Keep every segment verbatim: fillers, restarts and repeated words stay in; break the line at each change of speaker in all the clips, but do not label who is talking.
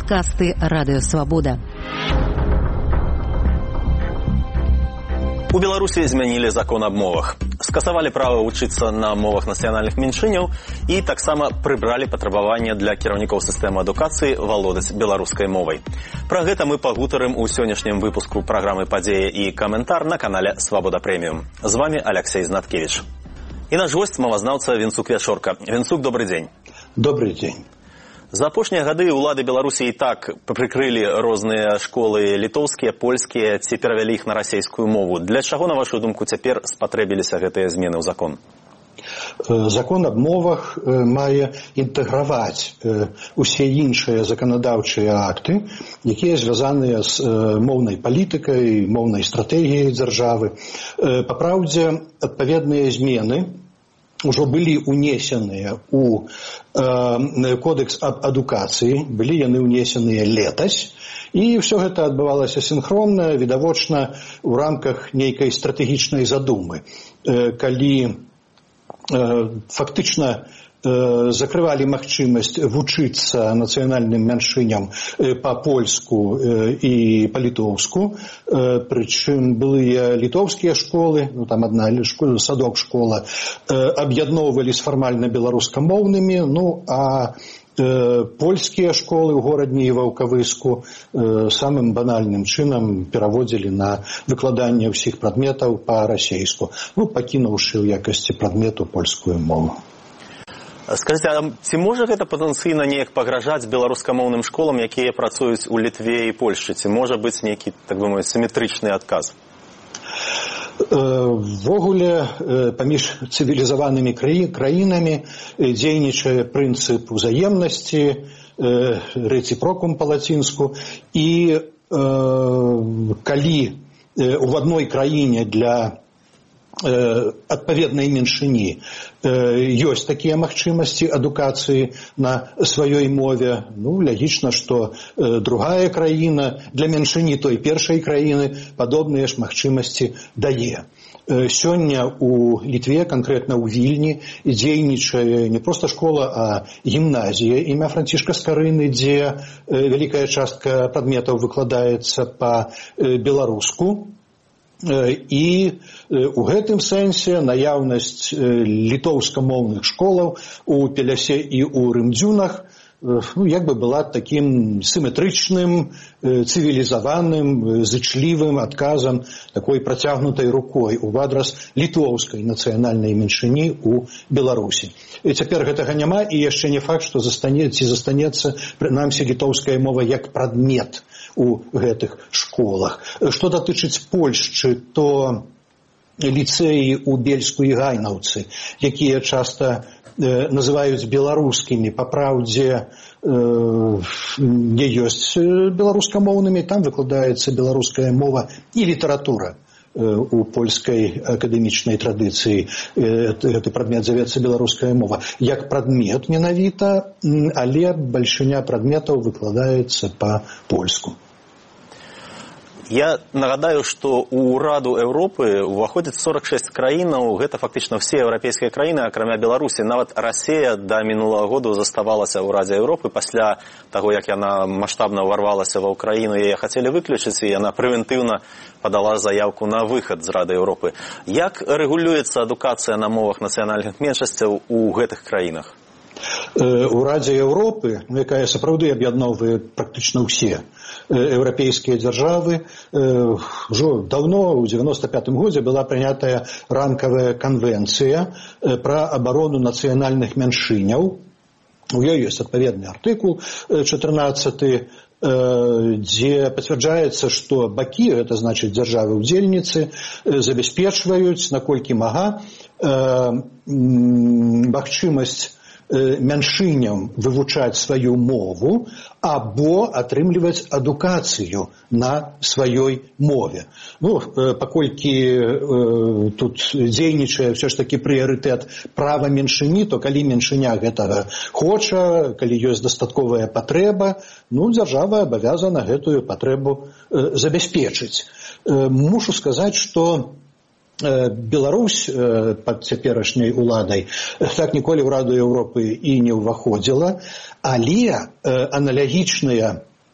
Падкасты Радыё Свабода.
У Беларусі змянілі закон аб мовах. Скасавалі права вучыцца на мовах нацыянальных меншыняў і таксама прыбралі патрабаванне для кіраўнікоў сістэмы адукацыі валодаць беларускай мовай. Пра гэта мы пагутарым у сённяшнім выпуску праграмы «Падзея» і каментар на канале «Свабода Прэміум». З вами Алексей Знаткевич. І наш гость мовазнаўца Венцук Вячорка. Венцук, добрый дзень.
Добрый дзень.
За апошнія гады ўлады Беларусі і так прыкрылі розныя школы літоўскія, польскія, ці перавялі іх на расейскую мову. Для чаго, на вашу думку, цяпер спатрэбіліся гэтыя змены ў закон?
Закон аб мовах мае інтэграваць усе іншыя заканадаўчыя акты, якія звязаныя з моўнай палітыкай, моўнай стратэгіяй дзяржавы. Па праўдзе, адпаведныя змены ўжо былі ўнесеныя ў э, кодекс аб адукацыі, былі яны ўнесеныя летась, і ўсё гэта адбывалася сінхронна, відавочна ў рамках нейкай стратэгічнай задумы. Э, калі э, фактычна э, закрывалі магчымасць вучыцца нацыянальным меншыням э, па-польску э, і па-літоўску, э, прычым былыя літоўскія школы, ну там адна школа, садок школа, э, аб'ядноўвалі з фармальна беларускамоўнымі, ну а э, польскія школы ў горадні і Ваўкавыску э, самым банальным чынам пераводзілі на выкладанне ўсіх прадметаў па-расейску, ну пакінуўшы ў якасці прадмету польскую мову.
Скажите, а ці можа гэта патэнцыйна неяк пагражаць беларускамоўным школам, якія працуюць у Літве і Польшчы? Ці можа быць нейкі, так бы мовіць, сіметрычны адказ?
Ввогуле, паміж цывілізаванымі краінамі дзейнічае прынцып узаемнасці, рэцыпрокум па-лацінску, і калі у адной краіне для адпаведнай меншыні ёсць такія магчымасці адукацыі на сваёй мове, ну, лягічна, што другая краіна для меншыні той першай краіны падобныя ж магчымасці дае. Сёння у Літве, канкрэтна ў Вільні, дзейнічае не проста школа, а гімназія імя Францішка Скарыны, дзе вялікая частка прадметаў выкладаецца па-беларуску. І у гэтым сэнсе наяўнасць літоўскамоўных школаў у Пелясе і ў Рымдзюнах, ну, як бы была такім сіметрычным, цывілізаваным, зычлівым адказам, такой працягнутай рукой у адрас літоўскай нацыянальнай меншыні ў Беларусі. І цяпер гэтага няма, і яшчэ не факт, што застанецца, ці застанецца, прынамсі, літоўская мова як прадмет у гэтых школах. Што датычыць Польшчы, то ліцэі ў Бельску і Гайнаўцы, якія часта э, называюць беларускімі, па праўдзе э, не ёсць беларускамоўнымі, там выкладаецца беларуская мова і літаратура. У польскай акадэмічнай традыцыі гэты прадмет завецца беларуская мова. Як прадмет менавіта, але бальшыня прадметаў выкладаецца па-польску.
Я нагадаю, што ў Раду Еўропы ўваходзіць сорок шэсць краінаў, гэта фактычна ўсе еўрапейскія краіны, акрамя Беларусі. Нават Расія да мінулага году заставалася ў Радзе Еўропы. Пасля таго, як яна маштабна ўварвалася ва ўкраіну, яе хацелі выключыць, і яна прэвентыўна падала заявку на выхад з Рады Еўропы. Як рэгулюецца адукацыя на мовах нацыянальных меншасцяў у гэтых краінах?
У Радзе Еўропы, якая сапраўды аб'ядноўвае практычна ўсе еўрапейскія дзяржавы, ўжо даўно, у дзевяноста пятым годзе, была прынятая рамкавая канвенцыя пра абарону нацыянальных меншыняў. У ёй ёсць адпаведны артыкул чатырнаццаты, дзе пацвярджаецца, што бакі, гэта значыць дзяржавы-удзельніцы, забяспечваюць, наколькі мага, магчымасць меншыням вывучаць сваю мову або атрымліваць адукацыю на сваёй мове. Ну, паколькі э, тут дзейнічае ўсё ж такі прыярытэт права меншыні, то калі меншыня гэтага хоча, калі ёсць дастатковая патрэба, ну, дзяржава абавязана гэтую патрэбу э, забяспечыць. Э, мушу сказаць, што Беларусь пад цяперашняй уладай так ніколі ў Раду Еўропы і не ўваходзіла, але аналагічныя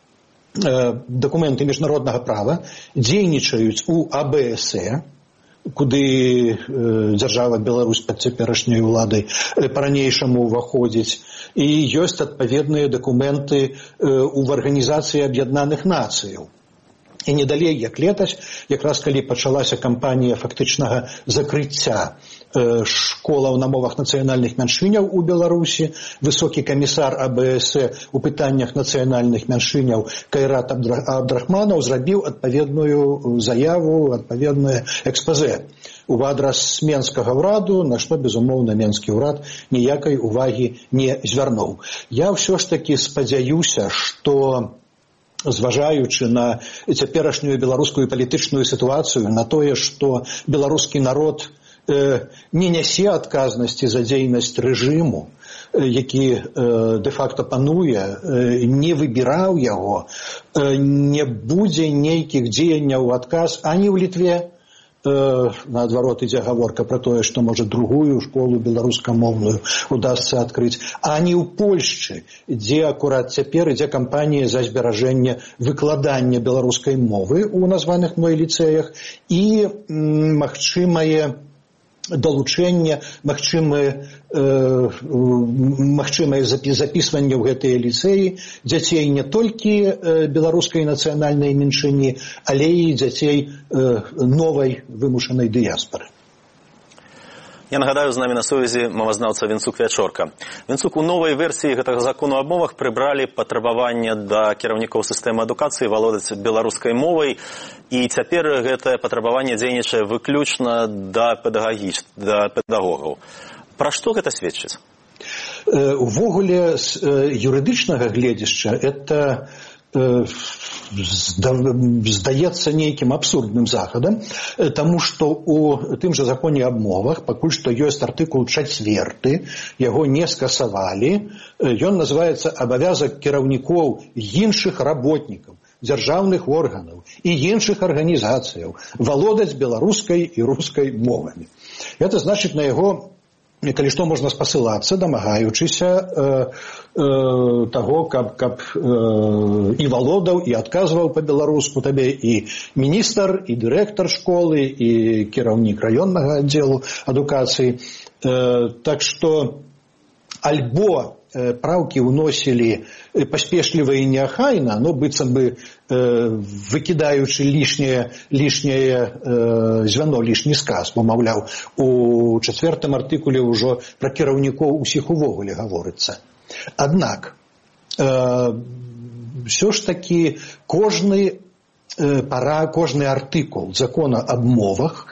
дакументы міжнароднага права дзейнічаюць у А Б С Е, куды дзяржава Беларусь пад цяперашняй уладай па-ранейшаму ўваходзіць, і ёсць адпаведныя дакументы ў Арганізацыі Аб'яднаных Нацыяў. І не далей, як летась, якраз калі пачалася кампанія фактычнага закрыцця школаў на мовах нацыянальных мяншыняў у Беларусі, высокі камісар А Б С Е у пытаннях нацыянальных мяншыняў Кайрат Абдрахманаў зрабіў адпаведную заяву, адпаведнае экспазэ у адрас менскага ўраду, на што, безумоўна, менскі ўрад ніякай увагі не звярнуў. Я ўсё ж такі спадзяюся, што зважаючы на цяперашнюю беларускую палітычную сітуацыю, на тое, што беларускі народ э, не нясе адказнасці за дзейнасць рэжыму, э, які э, дэ-факта пануе, э, не выбіраў яго, э, не будзе нейкіх дзеянняў у адказ ані ў Літве, наадварот ідзе гаворка пра тое, што можа другую школу беларускамоўную удасца адкрыць, ані ў Польшчы, дзе акурат цяпер ідзе кампанія за зберажэнне выкладання беларускай мовы ў названых мной ліцэях і м, магчымае далучэнне, магчымае, э, магчымае запісванне ў гэтыя ліцэі дзяцей не толькі э, беларускай нацыянальнай меншыні, але і дзяцей э, новай вымушанай дыяспары.
Я нагадаю, з намі на сувязі мовазнаўца Вінцук Вячорка. Вінцук, у новай версіі гэтага закону аб мовах прыбралі патрабаванне да кіраўнікоў сістэмы адукацыі валодаць беларускай мовай, і цяпер гэтае патрабаванне дзейнічае выключна да педагагіч, да педагогаў. Пра што гэта сведчыць?
Увогуле, з юрыдычнага гледзяшча, это здаецца нейкім абсурдным захадам, таму што ў тым жа законе аб мовах пакуль што ёсць артыкул чацверты, яго не скасавалі, ён называецца «Абавязак кіраўнікоў іншых работнікаў, дзяржаўных органаў і іншых арганізацыяў валодаць беларускай і рускай мовамі». Это значыць, на яго калі што можна спасылацца, дамагаючыся э, э, таго, каб, каб э, і валодаў, і адказваў па-беларуску табе і міністр, і дырэктар школы, і кіраўнік раённага аддзелу адукацыі. Э, так што альбо э, праўкі ўносілі паспешліва і неахайна, но быццам бы э, выкідаючы лішняе, лішняе э, звяно, лішні сказ, бо, маўляў, у чацвертым артыкуле ўжо пра кіраўнікоў усіх увогуле гаворыцца. Аднак, э, ўсё ж такі кожны э, пара, кожны артыкул закона аб мовах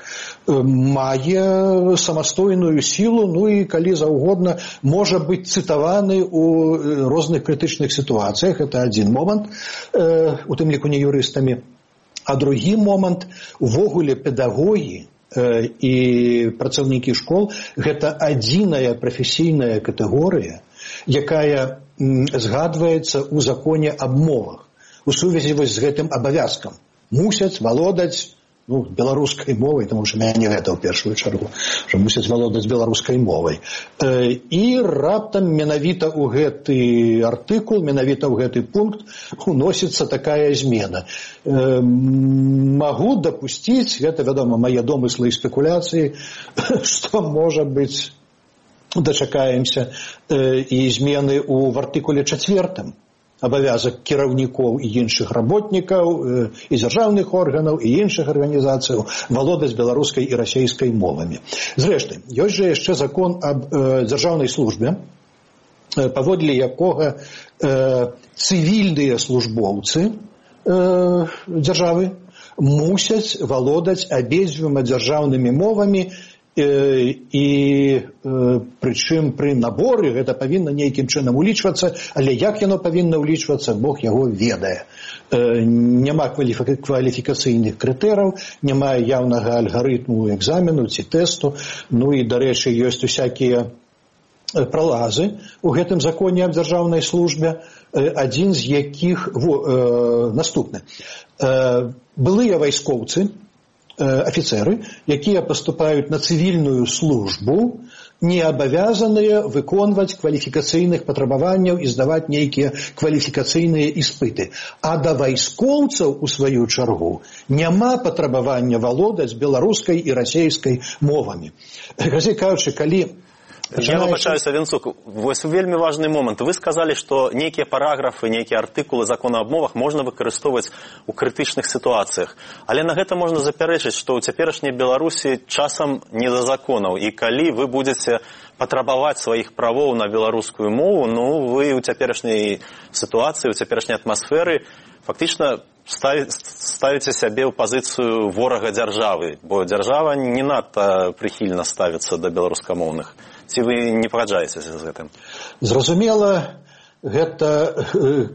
мае самастойную сілу, ну і калі заўгодна можа быць цытаваны ў розных крытычных сітуацыях. Это адзін момант, э, у тым ліку не юрыстамі. А другі момант, увогуле педагогі э, і працаўнікі школ гэта адзіная прафесійная катэгорыя, якая м, згадваецца ў законе аб мовах у сувязі вось з гэтым абавязкам. Мусяць валодаць ну, беларускай мовай, таму што мяне гэта ў першую чаргу, што мусяць валодаць беларускай мовай. Э, і раптам менавіта ў гэты артыкул, менавіта ў гэты пункт уносіцца такая змена. Э, магу дапусціць, гэта, вядома, мае домыслы і спекуляцыі, што, можа быць, дачакаемся э, і змены ў артыкуле чацвертым. Абавязак кіраўнікоў і іншых работнікаў, э, і дзяржаўных органаў, і іншых арганізацыяў валодаць беларускай і расейскай мовамі. Зрэшты, ёсць жа яшчэ закон аб э, дзяржаўнай службе, э, паводле якога э, цывільныя службоўцы э, дзяржавы мусяць валодаць абедзвюма дзяржаўнымі мовамі, і прычым пры наборы гэта павінна нейкім чынам улічвацца, але як яно павінна ўлічвацца, Бог яго ведае. Няма кваліфікацыйных крытэраў, няма яўнага алгарытму экзамену ці тэсту, ну і, дарэчы, ёсць усякія пралазы у гэтым законе аб дзяржаўнай службе, адзін з якіх во, наступны. Былыя вайскоўцы, афіцеры, якія паступаюць на цывільную службу, не абавязаныя выконваць кваліфікацыйных патрабаванняў і здаваць нейкія кваліфікацыйныя іспыты. А да вайскоўцаў, у сваю чаргу, няма патрабавання валодаць беларускай і расейскай мовамі. Казі кажучы, калі
Я выбачаюся, Венцук, вось вельмі важны момант. Вы сказалі, што нейкія параграфы, нейкія артыкулы закона аб мовах можна выкарыстоўваць у крытычных сітуацыях. Але на гэта можна запярэчыць, што ў цяперашняй Беларусі часам не за законаў. І калі вы будзеце патрабаваць сваіх правоў на беларускую мову, ну, вы ў цяперашняй сітуацыі, у цяперашняй атмасферы фактычна ставіце сябе ў пазіцыю ворага дзяржавы, бо дзяржава не надта прыхільна ставіцца да беларускамоўных. Ці вы не пагаджаецеся з гэтым?
Зразумела, гэта э,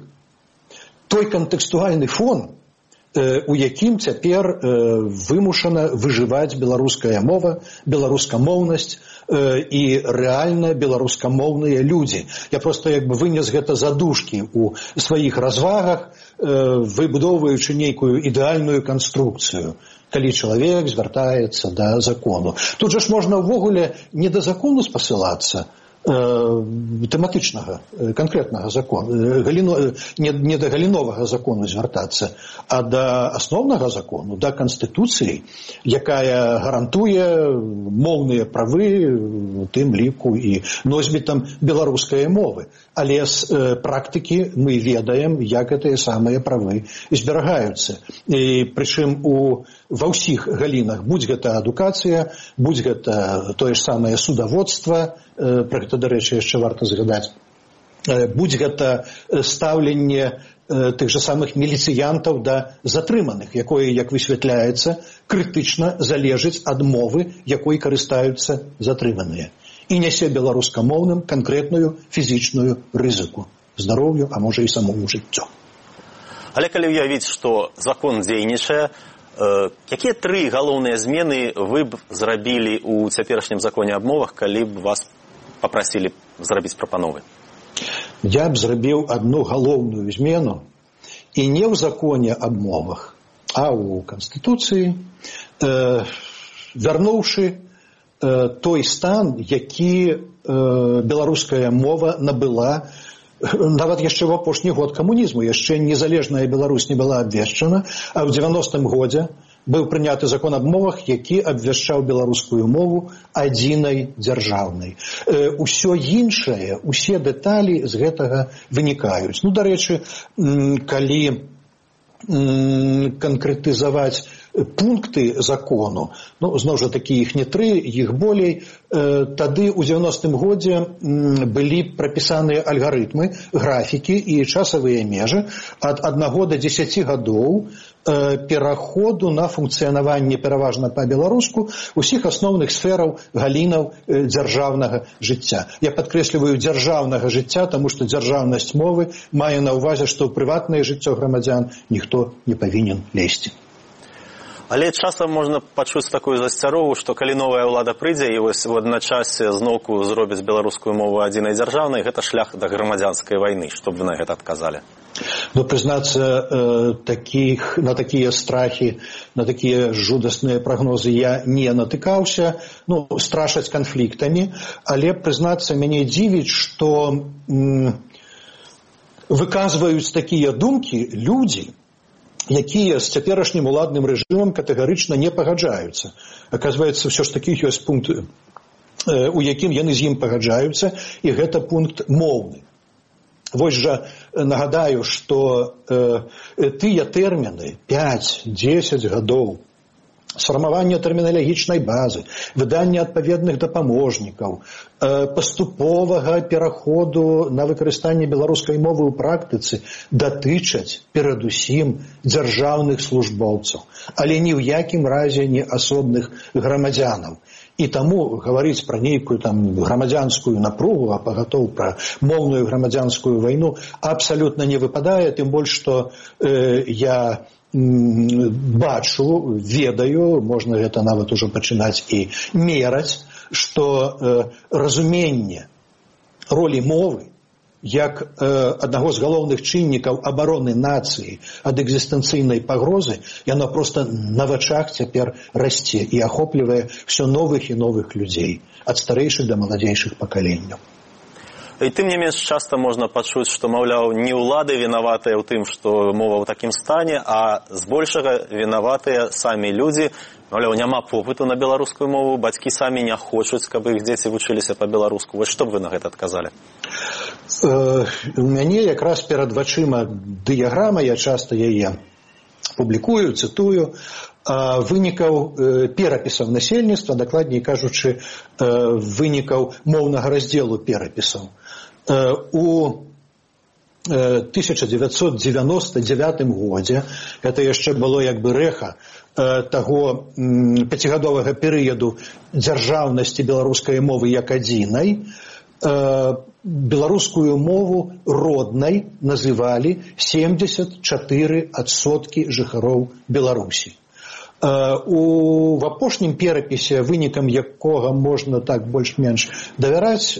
той кантэкстуальны фон, э, у якім цяпер э, вымушана выжываць беларуская мова, беларускамоўнасць э, і рэальна беларускамоўныя людзі. Я проста як бы вынес гэта задушкі ў сваіх развагах, э, выбудоўваючы нейкую ідэальную канструкцыю, калі чалавек звяртаецца да закону. Тут жа ж можна ўвогуле не да закону спасылацца, э, тэматычнага, канкрэтнага закону, галіно, не, не да галіновага закону звяртацца, а да асноўнага закону, да Канстытуцыі, якая гарантуе моўныя правы, у тым ліку і носьбітам беларускай мовы. Але з э, практыкі мы ведаем, як гэтыя самыя правы зберагаюцца. І прычым у ва ўсіх галінах, будь гэта адукацыя, будь гэта тое ж самае судаводства, э, пра гэта, дарэчы, яшчэ варта згадаць, э, будь гэта стаўленне э, тых жа самых міліцыянтаў да затрыманых, якое, як высвятляецца, крытычна залежыць ад мовы, якой карыстаюцца затрыманыя. І нясе беларускамоўным канкрэтную фізічную рызыку, здароўю, а можа і самому жыццю.
Але калі ўявіць, што закон дзейнічае, э, якія тры галоўныя змены вы б зрабілі ў цяперашнім законе аб мовах, калі б вас папрасілі зрабіць прапановы?
Я б зрабіў адну галоўную змену, і не ў законе аб мовах, а ў Канстытуцыі, э, вярнуўшы той стан, які э, беларуская мова набыла нават яшчэ ў апошні год камунізму. Яшчэ незалежная Беларусь не была абвешчана, а ў дзевяностым годзе быў прыняты закон аб мовах, які абвяшчаў беларускую мову адзінай дзяржаўнай. Э, усё іншае, усе дэталі з гэтага вынікаюць. Ну, дарэчы, калі канкрэтызаваць пункты закону, ну, зноў жа такі іх не тры, іх болей, э, тады ў дзевяностым годзе былі прапісаныя алгарытмы, графікі і часавыя межы ад аднаго да дзесяці гадоў э, пераходу на функцыянаванне пераважна па-беларуску усіх асноўных сфераў галінаў э, дзяржаўнага жыцця. Я падкрэсліваю дзяржаўнага жыцця, таму што дзяржаўнасць мовы мае на ўвазе, што ў прыватнае жыццё грамадзян ніхто не павінен лезці.
Але часам можна пачуць такую засцярогу, што калі новая ўлада прыйдзе і вось у адначасе зноўку зробіць беларускую мову адзінай дзяржаўнай, гэта шлях да грамадзянскай вайны. Што б вы на гэта адказалі?
Ну, прызнацца, э, такіх, на такія страхі, на такія жудасныя прагнозы я не натыкаўся, ну, страшаць канфліктамі, але, прызнацца, мяне дзівіць, што м, выказваюць такія думкі людзі, якія з цяперашнім уладным рэжымам катэгарычна не пагаджаюцца. Аказваецца, ўсё ж такі ёсць пункт, у якім яны з ім пагаджаюцца, і гэта пункт моўны. Вось жа нагадаю, што э, тыя тэрміны пяць-дзесяць гадоў сфармавання тэрміналагічнай базы, выданне адпаведных дапаможнікаў, паступовага пераходу на выкарыстанне беларускай мовы ў практыцы датычаць перадусім дзяржаўных службоўцаў, але ні ў якім разе не асобных грамадзянаў. І таму гаварыць пра нейкую там грамадзянскую напругу, а пагатоў пра моўную грамадзянскую вайну абсалютна не выпадае, тым больш, што э, я бачу, ведаю, можна гэта нават ужо пачынаць і мераць, што э, разуменне ролі мовы як э, аднаго з галоўных чыннікаў абароны нацыі ад экзістэнцыйнай пагрозы, яно просто на вачах цяпер расце і ахоплівае все новых і новых людзей, ад старэйшых да маладзейшых пакаленняў.
І тым не менш часта можна пачуць, што, маўляў, не ўлады вінаватыя ў тым, што мова ў такім стане, а збольшага вінаватыя самі людзі. Маўляў, няма попыту на беларускую мову, бацькі самі не хочуць, каб іх дзеці вучыліся па-беларуску. Вось што б вы на гэта адказалі?
Э, у мяне якраз перад вачыма дыяграма, я часта яе публікую, цытую, вынікаў перапісаў насельніцтва, дакладней кажучы, вынікаў моўнага раздзелу перапісаў. У тысяча дзевяцьсот дзевяноста дзевятым годзе, гэта яшчэ было як бы рэха таго пяцігадовага перыяду дзяржаўнасці беларускай мовы як адзінай, беларускую мову роднай называлі семьдесят чатыры адсоткі жыхароў Беларусі. У в апошнім перапісе, вынікам якога можна так больш-менш давяраць,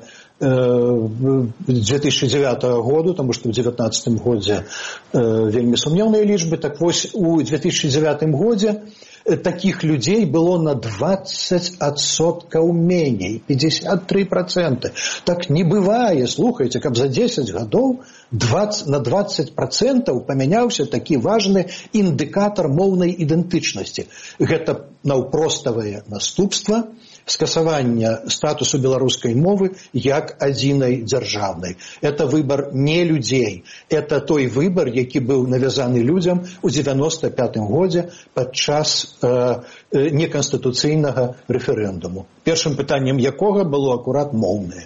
две тысячи девятого году, тому што ў девятнадцатым годзе вельмі сумнеўныя лічбы, так вось у две тысячи девятым годзе таких людзей было на двадцать адсоткаў меней, пятьдесят три процента. Так не бывае, слухайце, каб за десять гадоў на двадцать процентаў памяняўся такі важны індыкатар моўнай ідэнтычнасці. Гэта наўпроставае наступства скасавання статусу беларускай мовы як адзінай дзяржаўнай. Это выбор не людзей. Это той выбор, які быў навязаны людзям у девяносто пятым годзе падчас э, неканстытуцыйнага рэферэндуму. Першым пытаннем якога было акурат моўнае.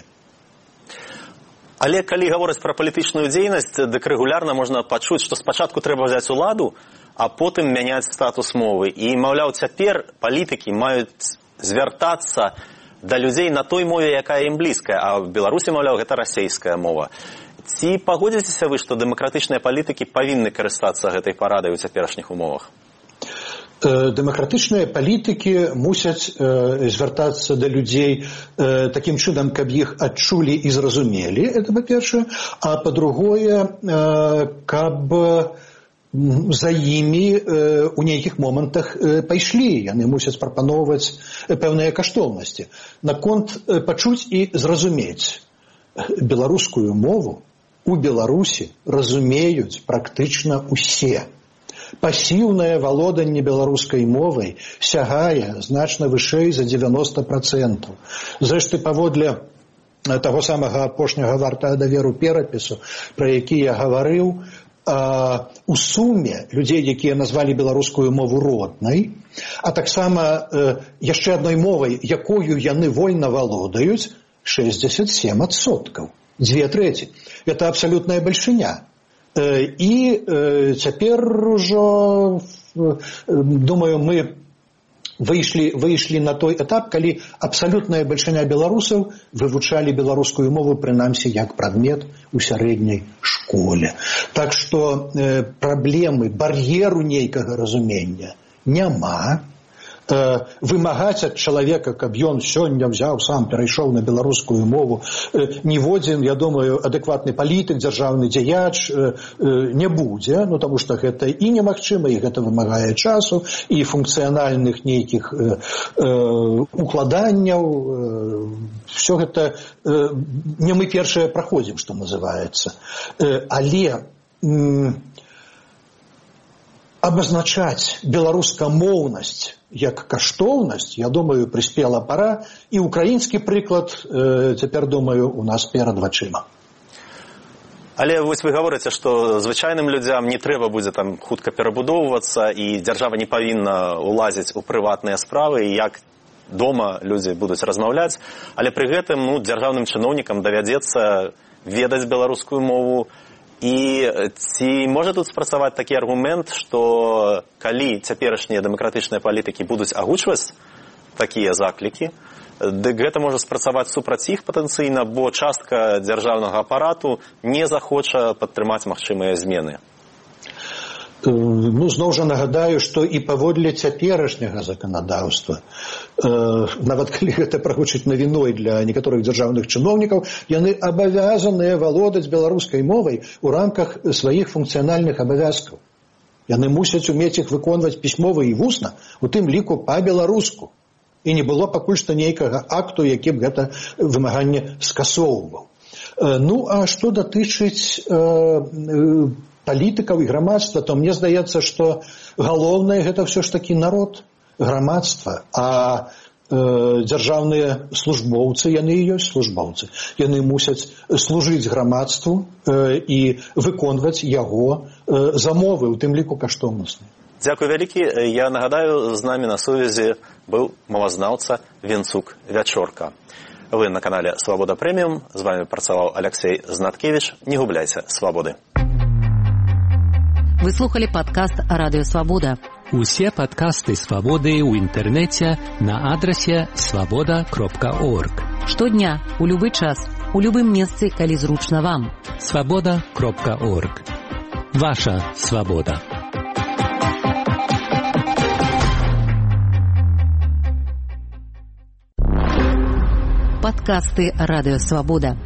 Але калі гаворыць пра палітычную дзейнасць, дык рэгулярна можна пачуць, што спачатку трэба взяць уладу, а потым мяняць статус мовы. І, маўляў, цяпер палітыкі маюць звяртацца да людзей на той мове, якая ім блізкая, а в Беларусі, маўляў, гэта расейская мова. Ці пагодзіцеся вы, што дэмакратычныя палітыкі павінны карыстацца гэтай парадай у цяперашніх умовах?
Дэмакратычныя палітыкі мусяць э, звяртацца да людзей э, такім чынам, каб іх адчулі і зразумелі, это па-першае, а па-другое, э, каб за імі э, у нейкіх момантах э, пайшлі. Яны мусяць прапаноўваць пэўныя каштоўнасці. Наконт э, пачуць і зразумець беларускую мову у Беларусі разумеюць практычна усе. Пасіўнае валоданне беларускай мовай сягае значна вышэй за девяносто процентов. Зрэшты, паводле таго самага апошняга вартага даверу перапісу, пра які я гаварыў, у суме людзей, якія назвалі беларускую мову роднай, а таксама яшчэ адной мовай, якою яны вольна валодаюць, шестьдесят семь адсоткаў, две треці. Это абсалютная бальшыня. І цяпер ужо, думаю, мы выйшлі, выйшлі на той этап, калі абсалютная бальшыня беларусаў вывучалі беларускую мову прынамсі як прадмет у сярэдняй школе. Так што э, праблемы, бар'еру нейкага разумення няма. Э, вымагаць ад чалавека, каб ён сёння взяў, сам перайшоў на беларускую мову, э, ніводзін, я думаю, адэкватны палітык, дзяржаўны дзеяч э, э, не будзе, ну, таму што гэта і немагчыма, і гэта вымагае часу, і функцыянальных нейкіх э, э, укладанняў. Э, все гэта э, не мы першыя праходзім, што называецца. Э, але э, абазначаць беларускамоўнасць як каштоўнасць, я думаю, прыспела пара, і украінскі прыклад, э, цяпер, думаю, у нас перад вачыма.
Але вось вы гаворыце, што звычайным людзям не трэба будзе там хутка перабудоўвацца, і дзяржава не павінна ўлазіць у прыватныя справы, і як дома людзі будуць размаўляць, але пры гэтым, ну, дзяржаўным чыноўнікам давядзецца ведаць беларускую мову. І ці можа тут спрацаваць такі аргумент, што калі цяперашнія дэмакратычныя палітыкі будуць агучваць такія заклікі, дык гэта можа спрацаваць супраць іх патэнцыйна, бо частка дзяржаўнага апарату не захоча падтрымаць магчымыя змены.
Ну, зноў жа нагадаю, што і паводле цяперашняга заканадаўства, нават калі гэта прагучыць навіной для некаторых дзяржаўных чыноўнікаў, яны абавязаныя валодаць беларускай мовай у рамках сваіх функцыянальных абавязкаў. Яны мусяць умець іх выконваць пісьмова і вусна, у тым ліку па-беларуску. І не было пакуль што нейкага акту, які б гэта вымаганне скасоўваў. Ну, а што датычыць палітыкаў і грамадства, то мне здаецца, што галоўнае гэта ўсё ж такі народ, грамадства, а э, дзяржаўныя службоўцы, яны і ёсць службоўцы. Яны мусяць служыць грамадству э, і выконваць яго э, замовы, у тым ліку каштоўнасныя.
Дзякуй вялікі. Я нагадаю, з намі на сувязі быў мовазнаўца Венцук Вячорка. Вы на канале Свабода Прэміум. З вами працаваў Алексей Знаткевич. Не губляйце свабоды.
Вы слухали падкаст «Радыё Свабода».
Усе падкасты «Свабоды» ў інтэрнэце на адрасе свабода кропка орг.
Штодня, у любы час, у любым месцы, калі зручна вам.
свабода кропка орг. Ваша свабода.
Падкасты «Радыё Свабода».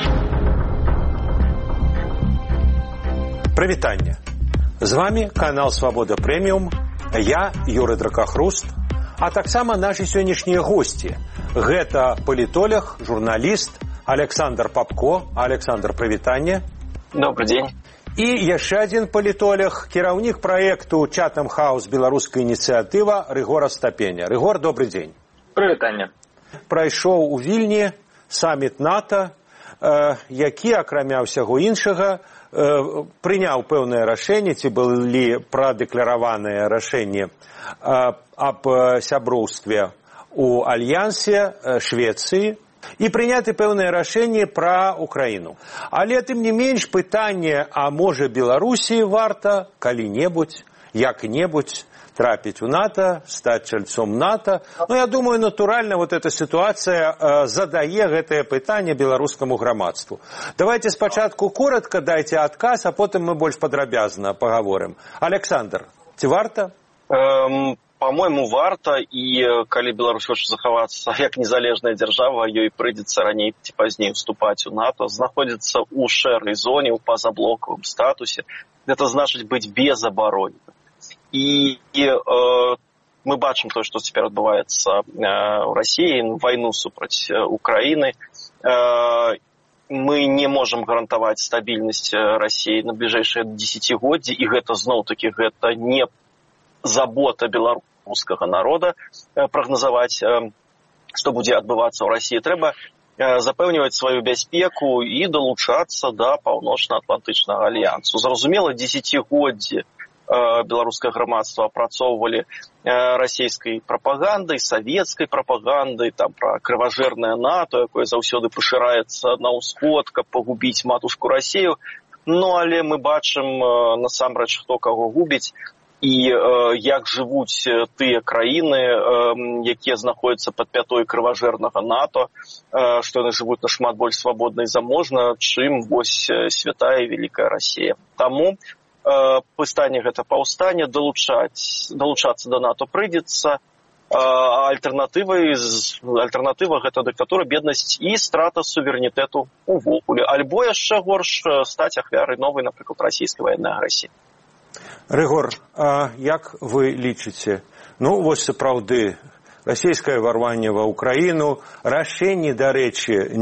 Прывітанне. З вами канал Свабода Прэміум, я Юрый Дракахруст, а таксама нашы сённяшнія госці. Гэта палітолог, журналіст Александр Попко. Александр, прывітанне.
Добрый дзень.
І яшчэ адзін палітолог, кіраўнік праекту Chatham House беларуская ініцыятыва Рыгор Астапеня. Рыгор, добрый дзень.
Прывітанне.
Прайшоў у Вільні саміт НАТО, які, акрамя ўсяго іншага, прыняў пэўнае рашэнне, ці былі прадэклараваныя рашэнні аб сяброўстве у альянсе Швецыі і прыняты пэўныя рашэнні пра Украіну. Але тым не менш пытанне, а можа Беларусі варта калі-небудзь, як-небудзь трапіць у НАТО, стаць чальцом НАТО. Ну, я думаю, натуральна, вот эта ситуация э, задае гэтае пытанне беларускаму грамадству. Давайте спачатку коротко дайте адказ, а потым мы больш падрабязна паговорым. Александр, ці варта?
Эм, по-моему, варта, і калі Беларусь хоча захавацца як незалежная дзяржава, ёй прыйдзецца раней ці пазней уступаць у НАТО, знаходзіцца ў шэрай зоне, ў пазаблокавым статусе. Гэта значыць быць безабаронным. І, і э, мы бачым тое, што цяпер адбываецца э, ў Расіі, вайну супраць э, Украіны. Э, мы не можам гарантаваць стабільнасць Расіі на бліжэйшыя дзесяцігоддзі, і гэта зноў-такі гэта не забота беларускага народа э, прагназаваць, э, што будзе адбывацца ў Расіі. Трэба э, запэўніваць сваю бяспеку і далучацца да паўночна-атлантычнага альянсу. Зразумела, дзесяцігоддзі беларускае грамадства апрацоўвалі расійскай прапагандай, савецкай прапагандай, там пра крыважэрнае НАТО, якое заўсёды пашыраецца на ўсход, каб пагубіць матушку Расію. Ну, але мы бачым насамрэч, хто каго губіць і як жывуць тыя краіны, якія знаходзяцца пад пятой крыважэрнага НАТО, што яны жывуць нашмат больш свабодна і заможна, чым вось святая і вялікая Расія. Таму пытанне гэта паўстання, далучаць, далучацца да НАТО прыйдзецца, а альтэрнатыва, альтэрнатыва гэта дыктатура, беднасць і страта суверэнітэту увогуле. Альбо яшчэ горш стаць ахвярай новай, напрыклад, расійскай ваеннай агрэсіі.
Рыгор, а як вы лічыце? Ну, вось сапраўды, расійскае ўварванне ва Ўкраіну, рашэнні, дарэчы,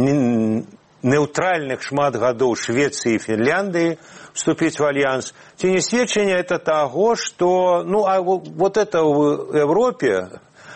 нейтральных шмат гадоў Швецыі і Фінляндыі вступить в альянс, ці не сведчанне это того, что, ну, а вот это в Европе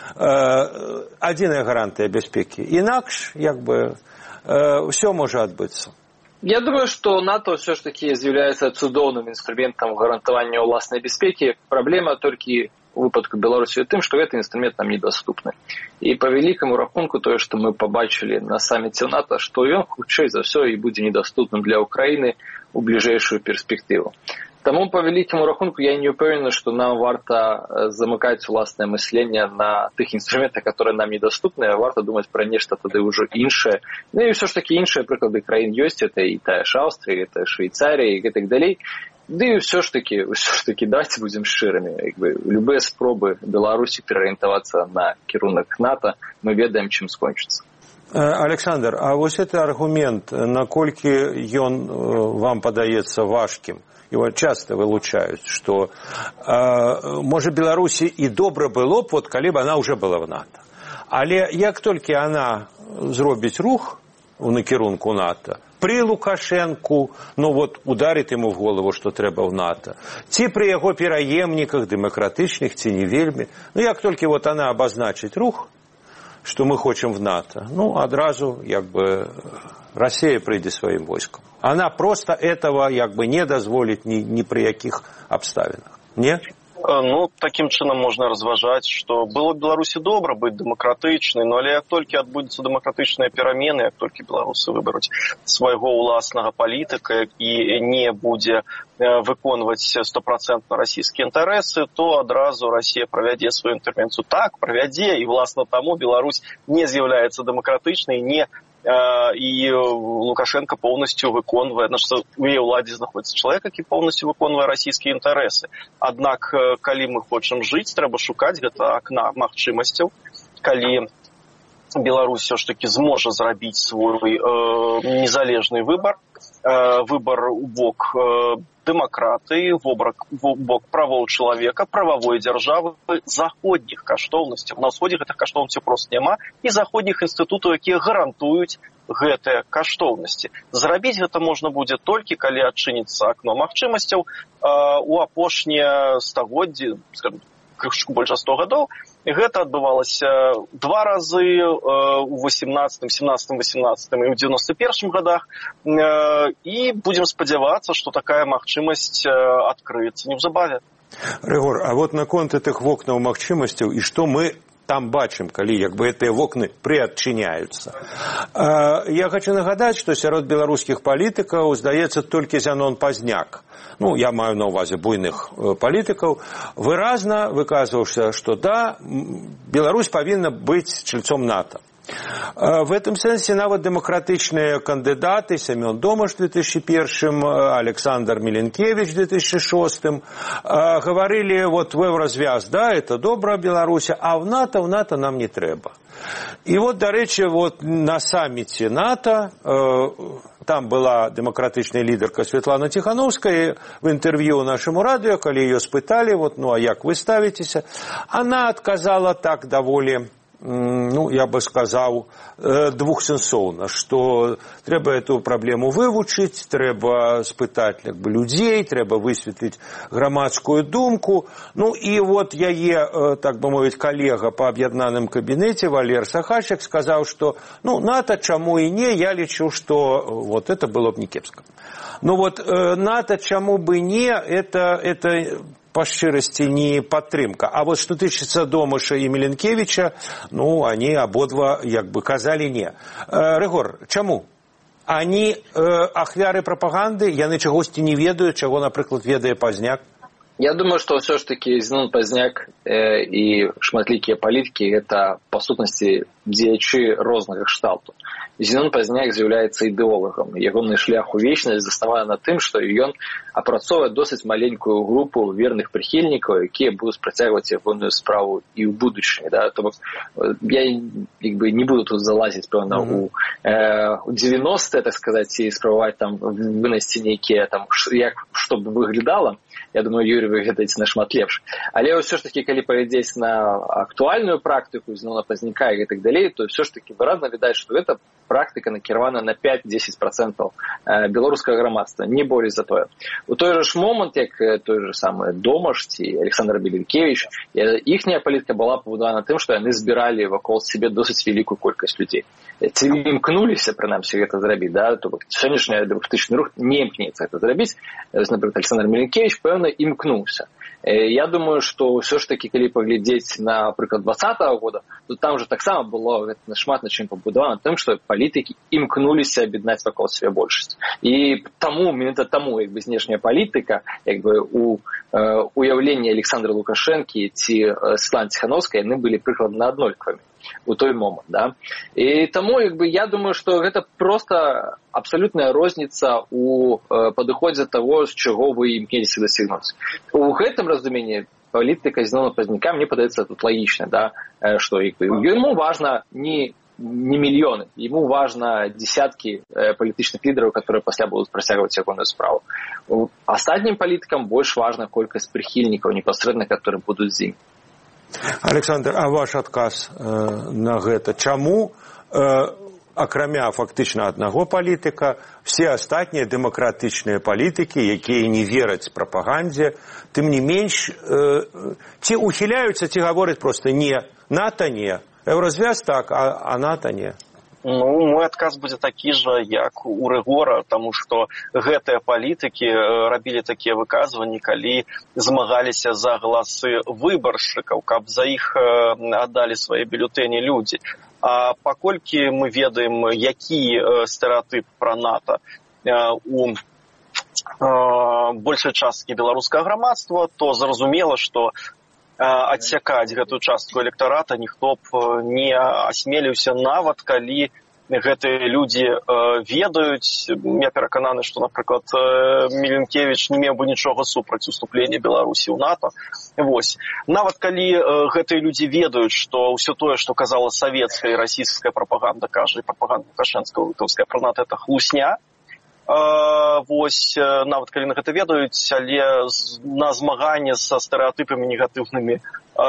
э, адзіная гарантыя бяспекі. Інакш, як бы, э, все можа адбыцца.
Я думаю, что НАТО все ж таки является цудоўным инструментом гарантавання ўласнай бяспекі. Праблема толькі у выпадку Беларусі тым, што гэты інструмент нам недаступны. І па вялікаму рахунку тое, што мы пабачылі на саміце НАТО, што ён хутчэй за ўсё і будзе недаступным для Украіны у бліжэйшую перспектыву. Таму па вялікаму рахунку я не ўпэўнены, што нам варта замыкаць уласнае мысленне на тых інструментах, которые нам недаступны, а варта думаць пра нешта тады ўжо іншае. Ну і ўсё ж такі іншыя прыклады краін ёсць, это і тая ж Аўстрыя, это Швейцарія і гэтак далей. Ды і ўсё ж такі, ўсё ж такі, давайте будзем шчырымі. Як бы, любыя спробы Беларусі перарыентавацца на кірунак НАТО, мы ведаем, чым скончыцца.
Александр, а вось гэты аргумент, наколькі ён вам падаецца важкім, его часто вылучаюць, што э, можа Беларусі і добра было б, вот, калі б она уже была в НАТО. Але як толькі она зробіць рух у накірунку НАТО, при Лукашенку, ну вот ударит ему в голову, что трэба в НАТО, ці при яго пераемніках дэмакратычных, ці не вельмі, ну як толькі вот она обозначить рух, что мы хочем в НАТО, ну адразу як бы Россия прыйдзе сваім войскам. Она просто этого як бы не дазволіць ни, ни при якіх абставінах. Не?
Ну, таким чынам можна разважаць, што было б Беларусі добра быць дэмакратычнай, но але як толькі адбудзецца дэмакратычныя перамены, як толькі беларусы выберуць свайго ўласнага палітыка і не будзе выконваць стопроцентна расійскія інтарэсы, то адразу Расія правядзе сваю інтэрвенцыю. Так, правядзе, і власна таму Беларусь не з'яўляецца дэмакратычнай, не і Лукашенко полностью выконвае, значит, у яе ўладзе знаходзіцца чалавек, які полностью выконвае расійскія інтарэсы. Аднак, калі мы хочам жыць, трэба шукаць гэта акна магчымасцяў, калі Беларусь ўсё ж таки зможа зрабіць свой э, незалежны выбар, э, выбар у бок э, дэмакратыі, в бок правоў чалавека, прававой дзяржавы, заходніх каштоўнасцяў. На ўсходзе гэтых каштоўнасцяў проста няма, і заходніх інстытутаў, якія гарантуюць гэтыя каштоўнасці. Зрабіць гэта можна будзе толькі, калі адчыніцца акно магчымасцяў. Э, у апошнія стагоддзі, скажем, крышку больш за сто гадоў, і гэта адбывалася два разы у восемнадцатым, семнадцатым, восемнадцатым і ў девяносто первом годах, і будзем спадзявацца, што такая магчымасць адкрыецца неўзабаве.
Рыгор, а вот наконт гэтых вокнаў магчымасцяў і што мы там бачым, калі як бы гэтыя вокны прыадчыняюцца. Я хочу нагадаць, што сярод беларускіх палітыкаў, здаецца, толькі Зянон Пазняк, ну, я маю на ўвазе буйных палітыкаў, выразна выказваўся, што да, Беларусь павінна быць чальцом НАТО. В этом сенсе нават дэмакратычныя кандыдаты Семён Домаш в две тысячи первом, Александр Миленкевич в две тысячи шестом говорили, вот в Еврозвяз, да, это добра Беларусь, а в НАТО, в НАТО нам не трэба. И вот, до речи, вот на саммите НАТО, там была дэмакратычная лідарка Светлана Тихановская, в интервью нашему радио, калі ее спытали, вот, ну, а як вы ставитесь, она отказала так довольно, ну, я бы сказал, двухсэнсоўна, что трэба эту праблему вывучыць, трэба спытаць как бы, людзей, трэба высветліць грамадскую думку. Ну, и вот яе, так бы мовіць, калега по аб'яднаным кабінеце Валер Сахачак сказаў, что, ну, НАТО чаму и не, я лічу, что вот это было бы не кепска. Ну, вот НАТО чаму бы не, это, это по шчырасці не падтрымка. А вот што тычыцца Домаша і Миленкевича, ну, они ободва як бы казалі не. Рыгор, чаму? Они ахвяры прапаганды, яны чагосьці не ведаюць, чаго, напрыклад, ведае Пазняк?
Я думаю, что все ж таки Зенон Пазняк э, и шматлікія палітыкі это по сутнасці дзеячы рознага кшталту. Зенон Пазняк з'яўляецца ідэолагам. Ягоны шлях у вечнасць заснаваны на тым, што ён апрацоўвае досыць маленькую групу верных прыхільнікаў, якія будуць працягваць ягоную справу і ў будучыні. Да? То бок, я як бы, не буду тут залазіць пэўна mm-hmm. у э, девяностые, так сказаць, і спрабаваць там вынайсці нейкія там як што б выглядала. Я думаю, Юрий, вы ведаеце нашмат лепш. Але ўсё ж таки, калі паглядзець на актуальную практыку Зенона Пазняка і так далей, то ўсё ж таки выразна відаць, што гэта практыка накіравана на пять-десять процентов беларускага грамадства, не болей за тое. У той же ж момант, як той же самы Домаш ці Александр Миленкевич, іхняя палітыка была пабудавана тым, што яны збіралі вакол сябе досыць вялікую колькасць людзей. Ці імкнуліся, прынамсі, гэта зрабіць, да? То бок сённяшні дэмакратычны рух не імкнецца гэта зрабіць. Напрыклад, Александр Миленкевич, пэўна, імкнуўся. Я думаю, што ўсё ж такі, калі паглядзець на прыклад двадцатого года, то там же таксама было гэта шмат на чым пабудавана тым, што палітыкі імкнуліся аб'яднаць вакол сябе большасць. І таму, менавіта таму, як бы знешняя палітыка, як бы у э, уяўленні Александра Лукашэнкі ці Светланы Тихановскай, яны былі прыкладна аднолькавымі. у той момант, да. І таму як бы я думаю, што гэта проста абсалютная розніца у э, падыходзе таго, з чаго вы імкнеліся дасягнуць. У гэтым разуменні палітыка зіновага пазняка, мне падаецца, тут лагічна, да, што як бы яму важна не не мільёны, ему важна десяткі э, палітычных лідараў, которые пасля будуць працягваць ягоную справу. Астатнім палітыкам больш важна колькасць прыхільнікаў непасрэдна, которые будуць з ім.
Александр, а ваш адказ э, на гэта? Чаму э, акрамя фактычна аднаго палітыка все астатнія дэмакратычныя палітыкі, якія не вераць прапагандзе, тым не менш э, ці ухіляюцца, ці гавораць проста не, НАТО не, Еўразвяз так, а, а НАТО не.
Ну, мой адказ будзе такі жа, як у Рыгора, таму што гэтыя палітыкі рабілі такія выказванні, калі змагаліся за галасы выбаршчыкаў, каб за іх аддалі свае бюлетэні людзі. А паколькі мы ведаем, які стэрэатып пра НАТО у большай часткі беларускага грамадства, то зразумела, што адсякаць гэтую частку электората ніхто б не асмеліўся, нават калі гэтыя людзі ведаюць. Я перакананы, што, напрыклад, Міленкевіч не меў бы нічога супраць уступлення Беларусі ў НАТО. Вось. Нават калі гэтыя людзі ведаюць, што ўсё тое, што казала савецкая і расійская прапаганда, кажа, і прапаганда лукашэнская, літоўская пра НАТО, это хлусня. Вось, нават калі на гэта ведаюць, але на змаганне са стэрэатыпамі негатыўнымі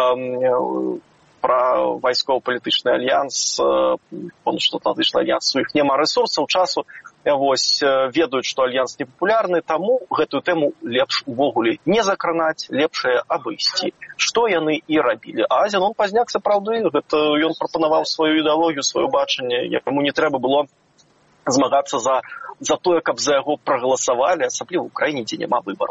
пра вайсково-палітычны альянс, паўночнаатлантычны альянс, у іх няма рэсурсаў, часу, вось, ведаюць, што альянс непапулярны, таму гэтую тэму лепш увогуле не закранаць, лепшае абысці. Што яны і рабілі. А Зенон Пазняк, сапраўды, гэта ён прапанаваў сваю ідэалогію, сваё бачанне, яму не трэба было змагацца за, за тое, каб за яго прагаласавалі, асабліва ў краіне, дзе няма выбараў.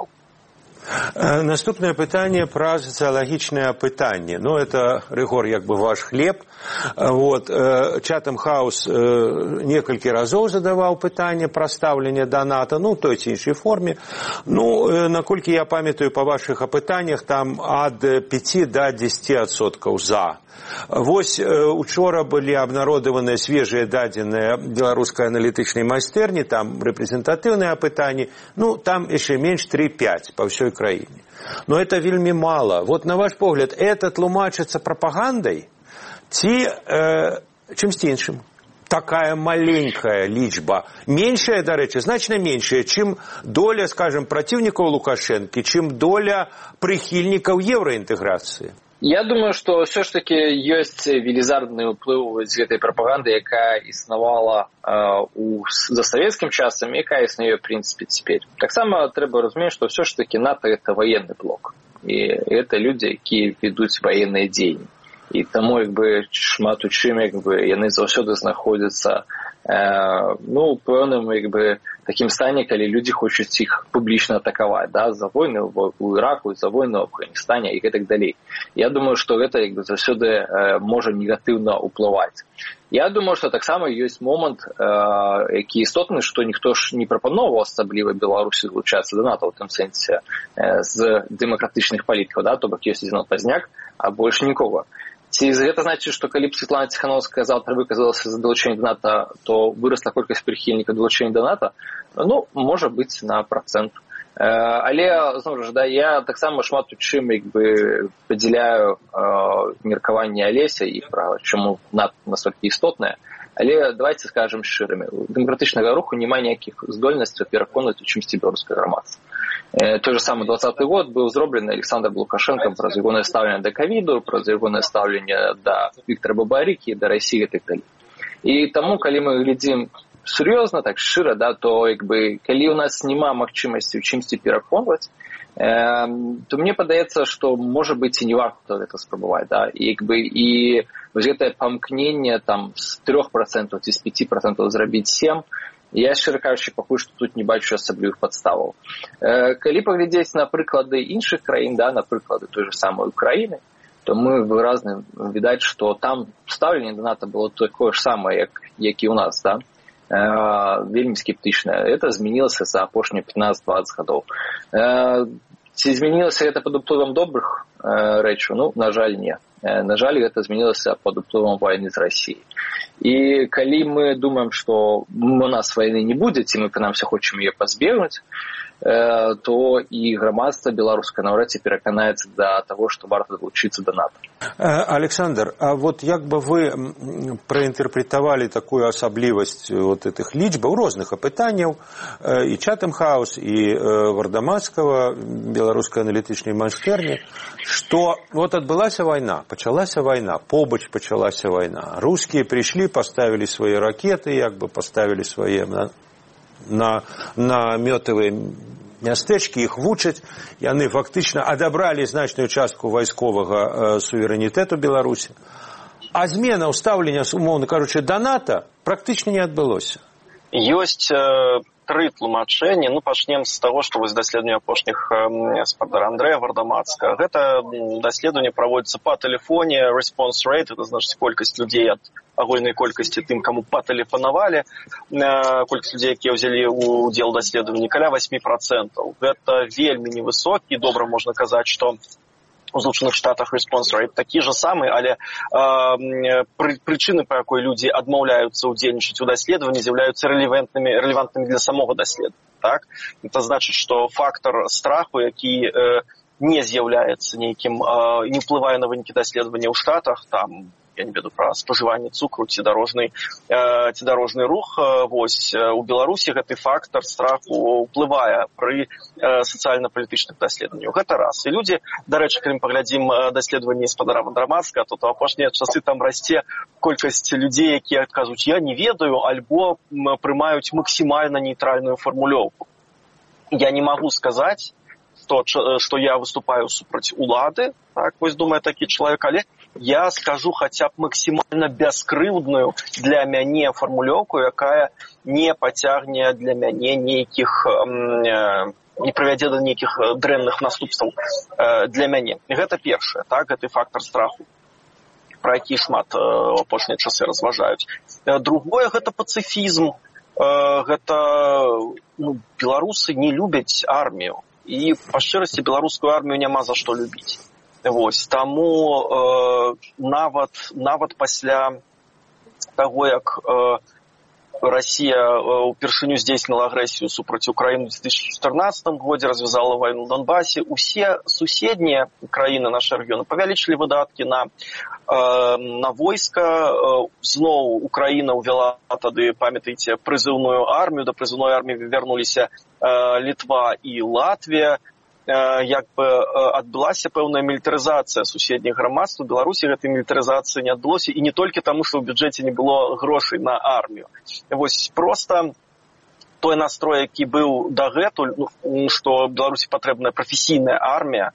Наступнае пытанне пра сацыялагічнае апытанне. Ну, это, Рыгор, як бы ваш хлеб. Вот. Чатам Хаус некалькі разоў задаваў пытанне пра стаўленне да НАТО, ну, у той ці іншай форме. Ну, наколькі я памятаю па вашых апытаннях, там ад пяці да дзесяці адсоткаў за. Вось учора былі абнародаваныя свежыя дадзеныя беларускай аналітычнай майстэрні, там рэпрэзентатыўныя апытанні, ну, там яшчэ менш тры-пяць па ўсёй краіне. Но это вельмі мала. Вот на ваш погляд, это тлумачыцца прапагандай ці э, чымсьці іншым? Такая маленькая лічба, меншая, дарэчы, значна меншая, чым доля, скажем, праціўнікаў Лукашэнкі, чым доля прыхільнікаў еўраінтэграцыі.
Я думаю, што ўсё ж такі ёсць велізарны ўплыў з гэтай прапаганды, якая існавала э, у засавецкім часам, якая існуе, в прынцыпе, цяпер. Таксама трэба разумець, што ўсё ж такі НАТО – это военны блок. І это людзі, якія ведуць военныя дзеянні. І таму, як бы, шмат у чым, як бы, яны заўсёды знаходзяцца э, ну, пэўным, як бы, такім стане, калі людзі хочуць іх публічна атакаваць, да, за войны ў Іраку, за войны ў Афганістане і гэтак далей. Я думаю, што гэта, як бы, заўсёды э, можа негатыўна ўплываць. Я думаю, што таксама ёсць момант, э, які істотны, што ніхто ж не прапаноўваў асабліва Беларусі злучацца да НАТО, ў тым сэнсе э, з дэмакратычных палітыкаў, да, то бок ёсць Зенон Пазняк, а больш нікога. Ці гэта значыць, што калі б Светлана Ціхановская заўтра выказалася за далучэнне да НАТО, то вырасла колькасць прыхільнікаў далучэння да НАТО? Ну, можа быць, на працэнт. Але, зноў жа, да, я таксама шмат у чым, як бы, падзяляю меркаванне Алеся і пра чаму НАТО настолькі істотнае. Але давайте скажем шчырымі, у дэмакратычнага руху няма ніякіх здольнасцяў пераконаць у чымсьці беларускае грамадства. Той же самый двадцатый год быў зроблены Александром Лукашенком праз ягонае стаўленне да ковіду, праз ягонае стаўленне да Віктора Бабарыкі, да Расіі і так далей. І таму, калі мы глядзім сур'ёзна, так шчыра, да, то, як бы, калі у нас няма магчымасці ў чымсьці пераконваць, э, то мне падаецца, што, можа быць, і не варта гэта спрабаваць, да, і, як бы, і вось гэтае памкненне там з трох працэнтаў ці з пяці працэнтаў зрабіць сем, я, шчыра кажучы, пакуль што тут не бачу асаблівых падставаў. Э, калі паглядзець на прыклады іншых краін, да, на прыклады той же самой Украіны, то мы выразна відаць, што там стаўленне да НАТО было такое ж самае, як, як і ў нас, да, э, вельмі скептычнае. Это змянілася за апошнія пятнаццаць-дваццаць гадоў. Э, ці змянілася гэта пад уплывам добрых э, рэчаў? Ну, на жаль, не. На жаль, гэта змянілася пад уплывам вайны з Расіяй. І калі мы думаем, што у нас вайны не будзе, ці мы прынамсі хочам яе пазбегнуць, то і грамадства беларускае наўрад ці пераканаецца да таго, што варта далучыцца да НАТО.
Александр, а вот як бы вы праінтэрпрэтавалі такую асаблівасць вот этих лічбаў розных апытанняў і Chatham House, і Вардамацкага, беларускай аналітычнай майстэрні, што вот адбылася вайна, пачалася вайна, побач пачалася вайна. Рускія прыйшлі, паставілі свае ракеты, як бы паставілі свае на, на, на мётавыя мястэчкі, іх вучаць, яны фактычна адабралі значную частку вайсковага э, суверэнітэту Беларусі. А змена ўстаўлення, умоўна кажучы, да НАТО практычна не адбылося.
Ёсць э, тры тлумачэнні. Ну, пачнем з таго, што вось даследаванне апошніх э, спадара Андрэя Вардамацкага. Гэта даследаванне праводзіцца па тэлефоне, response rate, это значыць колькасць людзей ад агульнай колькасці тым, каму патэлефанавалі, колькасць людзей, якія ўзялі ўдзел у даследаванні, каля восемь процентаў. Гэта вельмі невысокі, добра можна казаць, што у Злучаных Штатах response rate такі же самы, але э, пры, прычыны, па якой людзі адмаўляюцца ўдзельнічаць у даследаванні, з'яўляюцца рэлевантнымі, рэлевантнымі для самога даследавання. Так? Это значыць, што фактар страху, які э, не з'яўляецца нейкім, э, не ўплывае на вынікі даследавання ў Штатах, там, я не веду пра спажыванне цукру ці дарожны, э, ці дарожны рух. Вось у Беларусі гэты фактар страху ўплывае пры э, сацыяльна-палітычных даследаваннях. Гэта раз. І людзі, дарэчы, калі мы паглядзім даследаванне спадара Вардамацкага, то, то апошнія часы там расце колькасць людзей, якія адказваюць, я не ведаю, альбо прымаюць максімальна нейтральную фармулёўку. Я не магу сказаць, што, што я выступаю супраць улады, так, вось думае такі чалавек, але я скажу хаця б максімальна бяскрыўдную для мяне фармулёўку, якая не пацягне для мяне нейкіх, не прывядзе да нейкіх дрэнных наступстваў для мяне. І гэта першае, так, гэты фактар страху, пра які шмат у апошнія часы разважаюць. Другое, гэта пацыфізм. Гэта, ну, беларусы не любяць армію. І, па шчырасці, беларускую армію няма за што любіць. Вось, таму э, нават, нават пасля таго, як э, Расія упершыню здзейснила агрэсію супраць Украіны ў две тысячи чатырнаццатым годзе, развязала вайну ў Донбасе, усе суседнія краіны нашай рэгіёну павялічылі выдаткі на, э, на войска. Зноў Украіна ўвяла тады, памятаеце, прызыўную армію, да прызыўной арміі вярнуліся э, Літва і Латвія. Як бы адбылася пэўная мілітарызацыя суседніх грамадств. У Беларусі гэтай мілітарызацыі не адбылося, і не толькі таму, што ў бюджэце не было грошай на армію. Вось проста той настрой, які быў дагэтуль, ну, што Беларусі патрэбная прафесійная армія,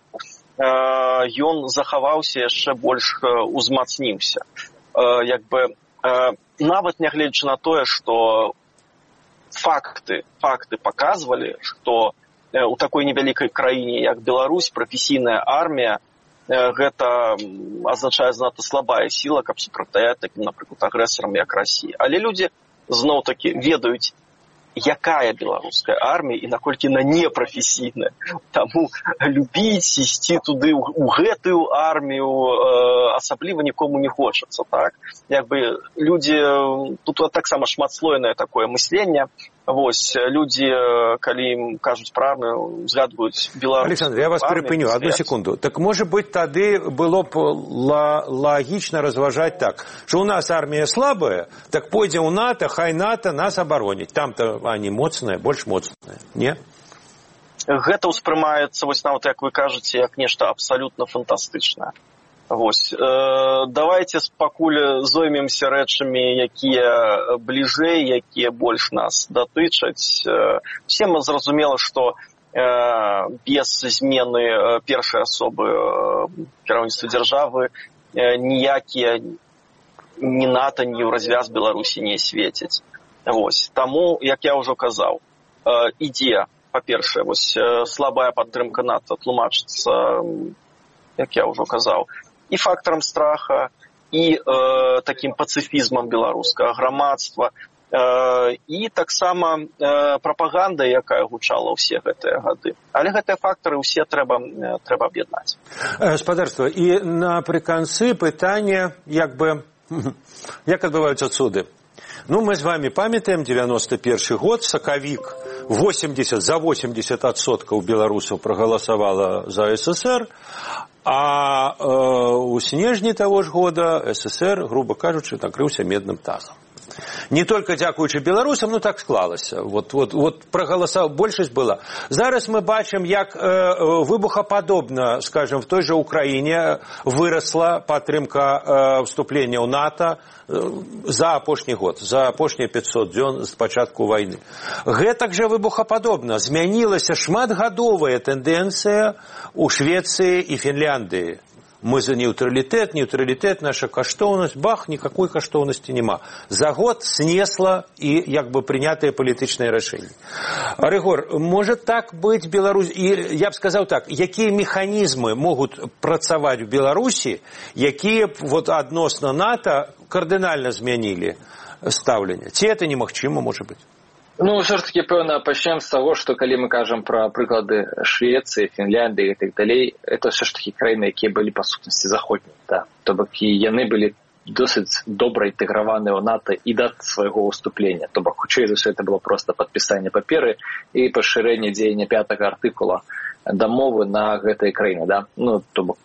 ён захаваўся, яшчэ больш узмацніўся. Як бы нават нягледзячы на тое, што факты, факты паказвалі, што у такой невялікай краіне, як Беларусь, прафесійная армія, гэта азначае занадта слабая сіла, каб супрацьстаяць такім, напрыклад, агрэсарам, як Расія. Але людзі зноў-такі ведаюць, якая беларуская армія і наколькі на непрафесійная. Таму любіць, ісці туды у гэтую армію э, асабліва нікому не хочацца. Так? Як бы людзі, тут таксама шматслойнае такое мысленне. Вось, людзі, калі ім кажуць пра армію, згадваюць беларускую.
Александр, я вас перепыню, одну секунду. Так, может быть, тады было б лагічна разважаць так, что у нас армія слабая, так пойдзе ў НАТО, хай НАТО нас абароніць. Там-то они моцныя, больш моцныя, не?
Гэта ўспрымаецца, вось нават, як вы кажаце, як нешта абсалютна фантастычнае. Вось, э, давайте пакуль зоймемся рэчамі, якія бліжэй, якія больш нас датычаць. Э, всем зразумела, што э, без змены першай асобы э, кіраўніцтва дзяржавы э, ніякія ні НАТО, ні развяз Беларусі не свецяць. Вось, таму, як я ўжо казаў, э, ідзе, па-першае, вось э, слабая падтрымка НАТО тлумачыцца, як я ўжо казаў, і фактарам страха, і э, такім пацыфізмам беларускага грамадства. і таксама прапаганда, якая гучала ўсе гэтыя гады. Але гэтыя фактары ўсе трэба, трэба аб'яднаць.
Спадарства, і напрыканцы пытанне, як бы, як адбываюцца цуды? Ну, мы з вами памятаем, девяносто першы год, сакавік, восемьдесят, за восемьдесят адсоткаў беларусаў прагаласавала за СССР, а э, у снежні таго ж года СССР, грубо кажучы, накрыўся медным тазам. Не только дзякуючы беларусам, ну так склалася. Вот, вот, вот проголосов... большасць была. Зараз мы бачым, як э, выбухападобна, скажем, в той же Украине выросла падтрымка э, вступлення ў НАТО э, за апошні год, за апошнія пятьсот дзён з пачатку вайны. Гэтак жа выбухападобна змянілася шматгадовая тэндэнцыя у Швецыі і Фінляндыі. Мы за нейтралітэт, нейтралітэт, наша каштоўнасць, бах, никакой каштоўнасці нема. За год снесла і як бы прынятыя палітычныя рашэнні. Рыгор, можа так быць Беларусь, і я б сказаў так, якія механізмы могуць працаваць у Беларусі, якія б вот адносна НАТО кардынальна змянілі стаўленне? Ці это немагчыма, можа быць?
Ну, все-таки, пэўна, пачнем з таго, што калі мы кажам пра прыклады Швецыі, Фінляндыі і так далей, это все ж таки краіны, якія былі па сутнасці заходнія, да. То бок і яны былі досыць добра інтэграваныя ў НАТО і да свайго ўступлення. То бок, хутчэй за ўсё, это было проста падпісанне паперы і пашырэнне дзеяння пятага артыкула дамовы на гэтай краіне, да. Ну, то бок,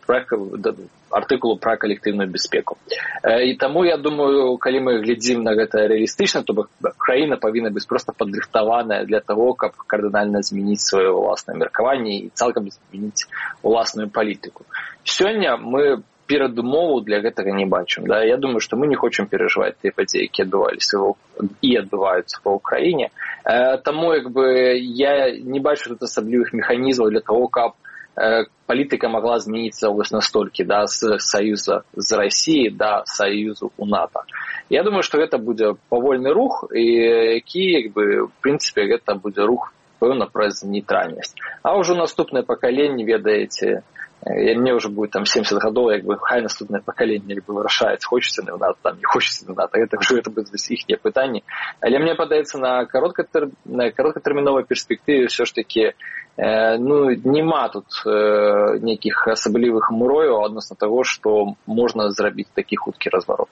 артыкулу пра калектыўную бяспеку. І таму, я думаю, калі мы глядзім на гэта рэалістычна, то бок краіна павінна быць проста падрыхтаваная для того, каб кардынальна змяніць сваё ўласнае меркаванне і цалкам змяніць уласную палітыку. Сёння мы перадумову для гэтага не бачым. Да? Я думаю, што мы не хочам перажываць тыя падзеі, якія адбываліся і адбываюцца ва ўкраіне. Э, таму як бы я не бачу тут асаблівых механізмаў для того, каб э, палітыка могла змяніцца вось настолькі, да, з саюза з Расіі да саюзу у НАТО. Я думаю, што гэта будзе павольны рух, і які, як бы, в прынцыпе, гэта будзе рух, пэўна, праз нейтральнасць. А ўжо наступнае пакаленне, ведаеце, мне уже будет там семьдесят гадоў, як бы хай наступнае пакаленне як бы вырашаюць, хочацца на НАТО, там не хочацца на НАТО, гэта ўжо это будзе іхнія пытанні. Але мне падаецца, на кароткатэр... на кароткатэрміновай перспектыве ўсё ж такі э, ну нема тут э, нейкіх асаблівых мурояў адносна таго, што можна зрабіць такі хуткі разварот.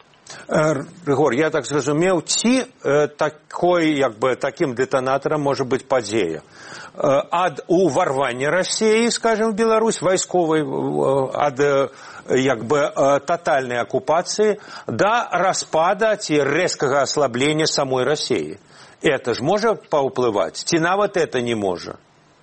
Рыгор, я так зразумеў, ці э, такой, як бы, таким дэтанатарам можа быць падзея ад уварвання Расіі, скажем, в Беларусь, вайсковай, ад як бы тотальной оккупации до распада ці рэзкага ослабления самой России. Это ж можа паўплываць? Ці нават это не можа?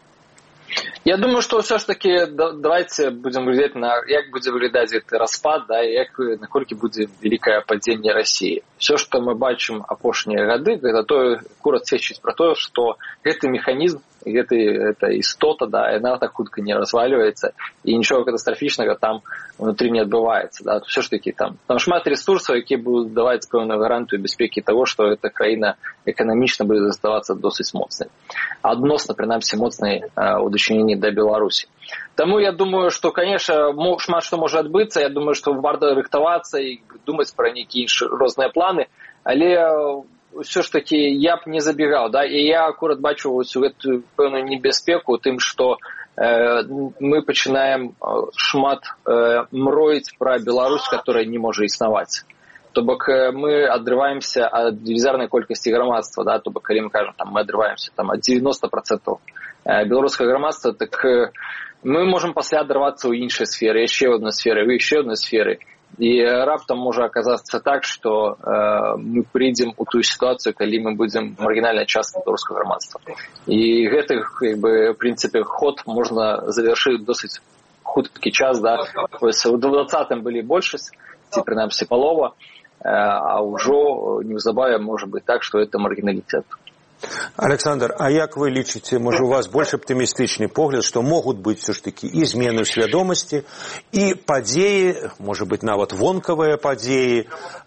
Я думаю, что все ж таки давайте будем глядеть на, як будзе выглядаць гэты распад, да, і як, наколькі будзе великое падзенне России. Все, что мы бачым апошнія гады, гэта то, акурат сведчыць про то, что гэты механизм, гэта, гэта істота, да, яна так хутка не разваливается, и ничего катастрофичного там внутри не отбывается. Да. Все ж таки там, там шмат ресурсов, якія будут даваць пэўную гарантию бяспекі того, что эта краіна эканамічна будет заставаться досыць моцнай. Адносна, прынамсі, моцнай у дачыненні да Беларусі. Таму я думаю, что, конечно, шмат што можа адбыцца, я думаю, что варта рыхтавацца і думаць пра нейкія іншыя розныя планы, але все ж таки я б не забегал, да, и я аккурат бачу всю эту пэўную небяспеку тым, что э, мы пачинаем шмат э, мроіць про Беларусь, которая не можа існаваць. То бок мы адрываемся ад велізарнай колькасці грамадства, да, то бок калі мы кажам, там мы адрываемся там ад девяносто процентов беларускага грамадства, так мы можем пасля адрывацца ў іншай сферы, яшчэ ў адной сферы, ў яшчэ адной сферы. І раптам можа аказацца так, што э, мы прыйдзем у тую сітуацыю, калі мы будзем маргінальнай часткай беларускага грамадства. І гэты, як бы, в прынцыпе, ход можна завяршыць досыць хуткі час, да. Вось у двадцатым былі большасць, ці прынамсі палова, э, а ўжо неўзабаве можа быць так, што это маргіналітэт.
Александр, а як вы лічыце, можа, у вас больш аптымістычны погляд, што могуць быць все ж такі і змены ў свядомасці, і падзеі, можа быць, нават вонкавыя падзеі, э,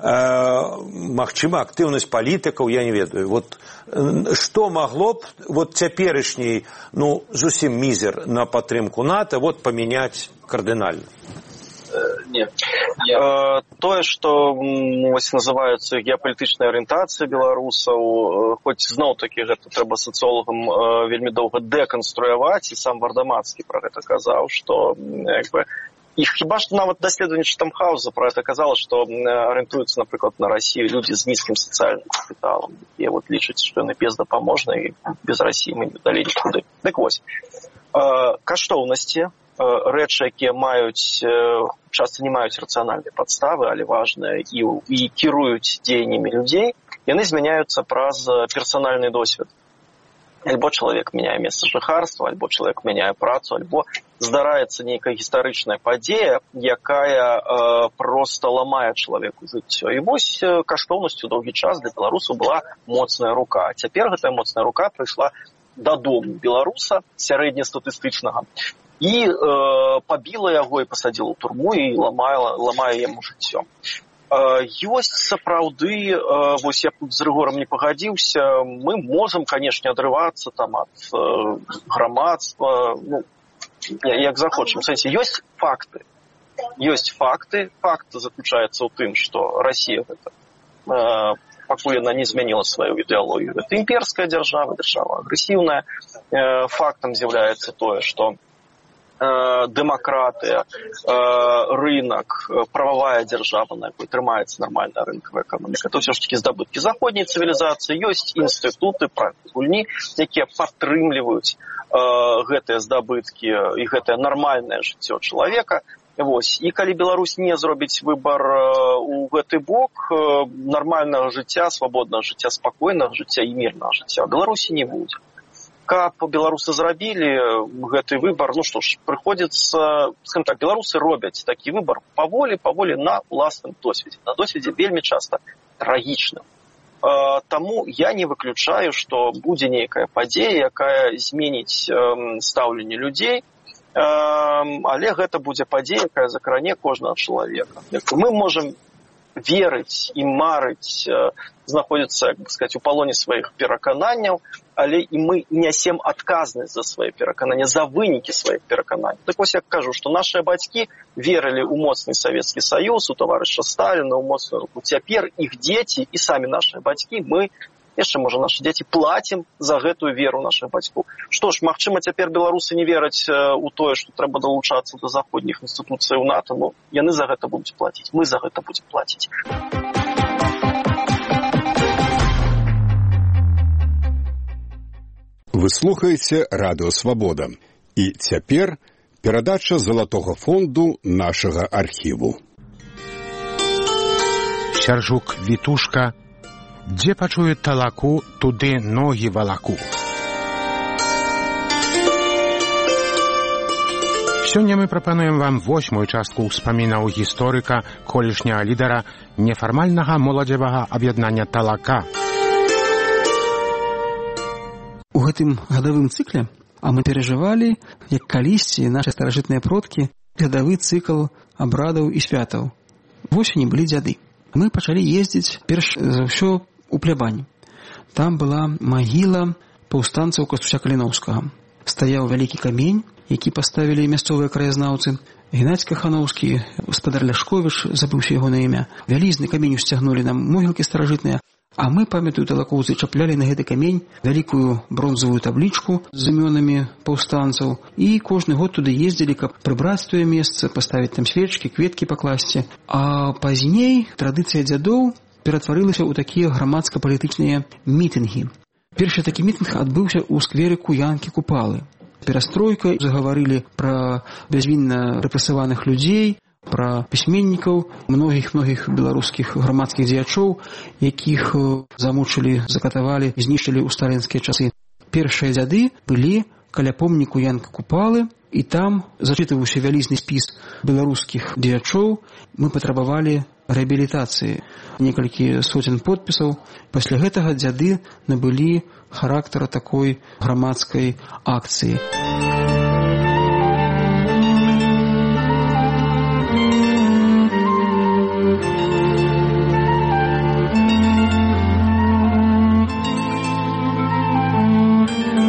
магчыма, актыўнасць палітыкаў, я не ведаю. Вот што магло б вот цяперашні, ну, зусім мізер на падтрымку НАТО, вот памяняць кардынальна?
Нет. Я... Тое, што вось называюцца геапалітычнай арыентацыяй беларусаў, хоць зноў-такі гэта трэба сацыолагам вельмі доўга дэканструяваць, і сам Вардамацкі пра гэта казаў, што як бы і хіба што нават даследаванне Штамхаўза пра гэта казала, што арыентуюцца, напрыклад, на Расію людзі з нізкім сацыяльным капіталам, якія вот лічаць, што яны бездапаможныя, і без Расіі мы не далі нікуды. Дык вось, каштоўнасці, рэчы, якія маюць, часта не маюць рацыянальнай падставы, але важныя, і, і кіруюць дзеяннямі людзей, яны змяняюцца праз персанальны досвед. Альбо чалавек мяняе месца жыхарства, альбо чалавек мяняе працу, альбо здараецца нейкая гістарычная падзея, якая э, проста ламае чалавеку жыццё. І вось э, каштоўнасцю доўгі час для беларусаў была моцная рука. А цяпер гэтая моцная рука прыйшла дадому беларуса сярэднестатыстычнага і э, пабіла яго і пасадзіла ў турму і ламае, ламае яму жыццё. Э, ёсць сапраўды, э, вось я з Рыгорам не пагадзіўся, мы можам, канешне, адрывацца там ад э, грамадства, ну, як захочам. Сэнсе, ёсць факты. Ёсць факты. Факт заключаецца ў тым, што Расія гэта э, пакуль яна не змяніла сваю ідэалогію. Гэта імперская дзяржава, дзяржава агрэсіўная. Э, фактам з'яўляецца тое, што дэмакратыя, рынок, прававая дзяржава, на якой трымаецца нармальная рынкавая эканоміка. Это ўсё ж такі здабыткі заходняй цывілізацыі. Ёсць інстытуты, правілы гульні, якія падтрымліваюць гэтыя здабыткі і гэтае нармальнае жыццё чалавека. Вось. І калі Беларусь не зробіць выбар у гэты бок, нармальнага жыцця, свабоднага жыцця, спакойнага жыцця і мірнага жыцця ў Беларусі не будзе. Каб беларусы зрабілі гэты выбар, ну што ж, прыходзіцца, скажем так, беларусы робяць такі выбар паволі, паволі на ўласным досведзе, на досведзе вельмі часта трагічным. Таму я не выключаю, што будзе нейкая падзея, якая зменіць стаўленне людзей, але гэта будзе падзея, якая закране кожнага чалавека. Мы можам верыць і марыць, знаходзіцца, як бы сказаць, у палоне сваіх перакананняў, але і мы нясем адказнасць за свае перакананні, за вынікі сваіх перакананняў. Так вось я кажу, што нашыя бацькі верылі ў моцны Савецкі Саюз, у таварыша Сталіна, ў моцную руку. Цяпер іх дзеці і самі нашыя бацькі, мы, яшчэ, можа, нашы дзеці плацім за гэтую веру нашых бацькоў. Што ж, магчыма, цяпер беларусы не вераць у тое, што трэба далучацца да заходніх інстытуцыяў НАТО, но яны за гэта будуць плаціць, мы за гэта будзем плаціць.
Вы слухаеце Радыё Свабода. І цяпер перадача залатога фонду нашага архіву.
Сяржук Вітушка. Дзе пачуе талаку, туды ногі валаку. Сёння мы прапануем вам восьмую частку ўспамінаў гісторыка, колішняга лідара нефармальнага моладзевага аб'яднання «Талака».
У гэтым гадавым цыкле, а мы перажывалі, як калісьці нашы старажытныя продкі, гадавы цыкл абрадаў і святаў. Восені былі дзяды. Мы пачалі ездзіць перш за ўсё у плябань. Там была магіла паўстанцаў Кастуся Каліноўскага. Стаяў вялікі камень, які паставілі мясцовыя краязнаўцы. Геннадзь Кахановскі, гаспадар Ляшковіч, забыўся яго на імя. Вялізны камень усцягнулі нам могілкі старажытныя. А мы, памятаю, талакоўцы, чаплялі на гэты камень вялікую бронзавую таблічку з імёнамі паўстанцаў. І кожны год туды ездзілі, каб прыбраць тое месца, паставіць там свечкі, кветкі пакласці. А пазней традыцыя дзядоў ператварылася ў такія грамадска-палітычныя мітынгі. Першы такі мітынг адбыўся ў скверы Куянкі-Купалы. Перастройка, загаварылі пра бязвінна рэпрэсаваных людзей, пра пісьменнікаў, многіх-многіх беларускіх грамадскіх дзеячоў, якіх замучылі, закатавалі, знішчылі ў сталінскія часы. Першыя дзяды былі каля помніку Янка Купалы, і там, зачытываўся вялізны спіс беларускіх дзеячоў, мы патрабавалі рэабілітацыі. Некалькі соцень подпісаў. Пасля гэтага дзяды набылі характара такой грамадскай акцыі.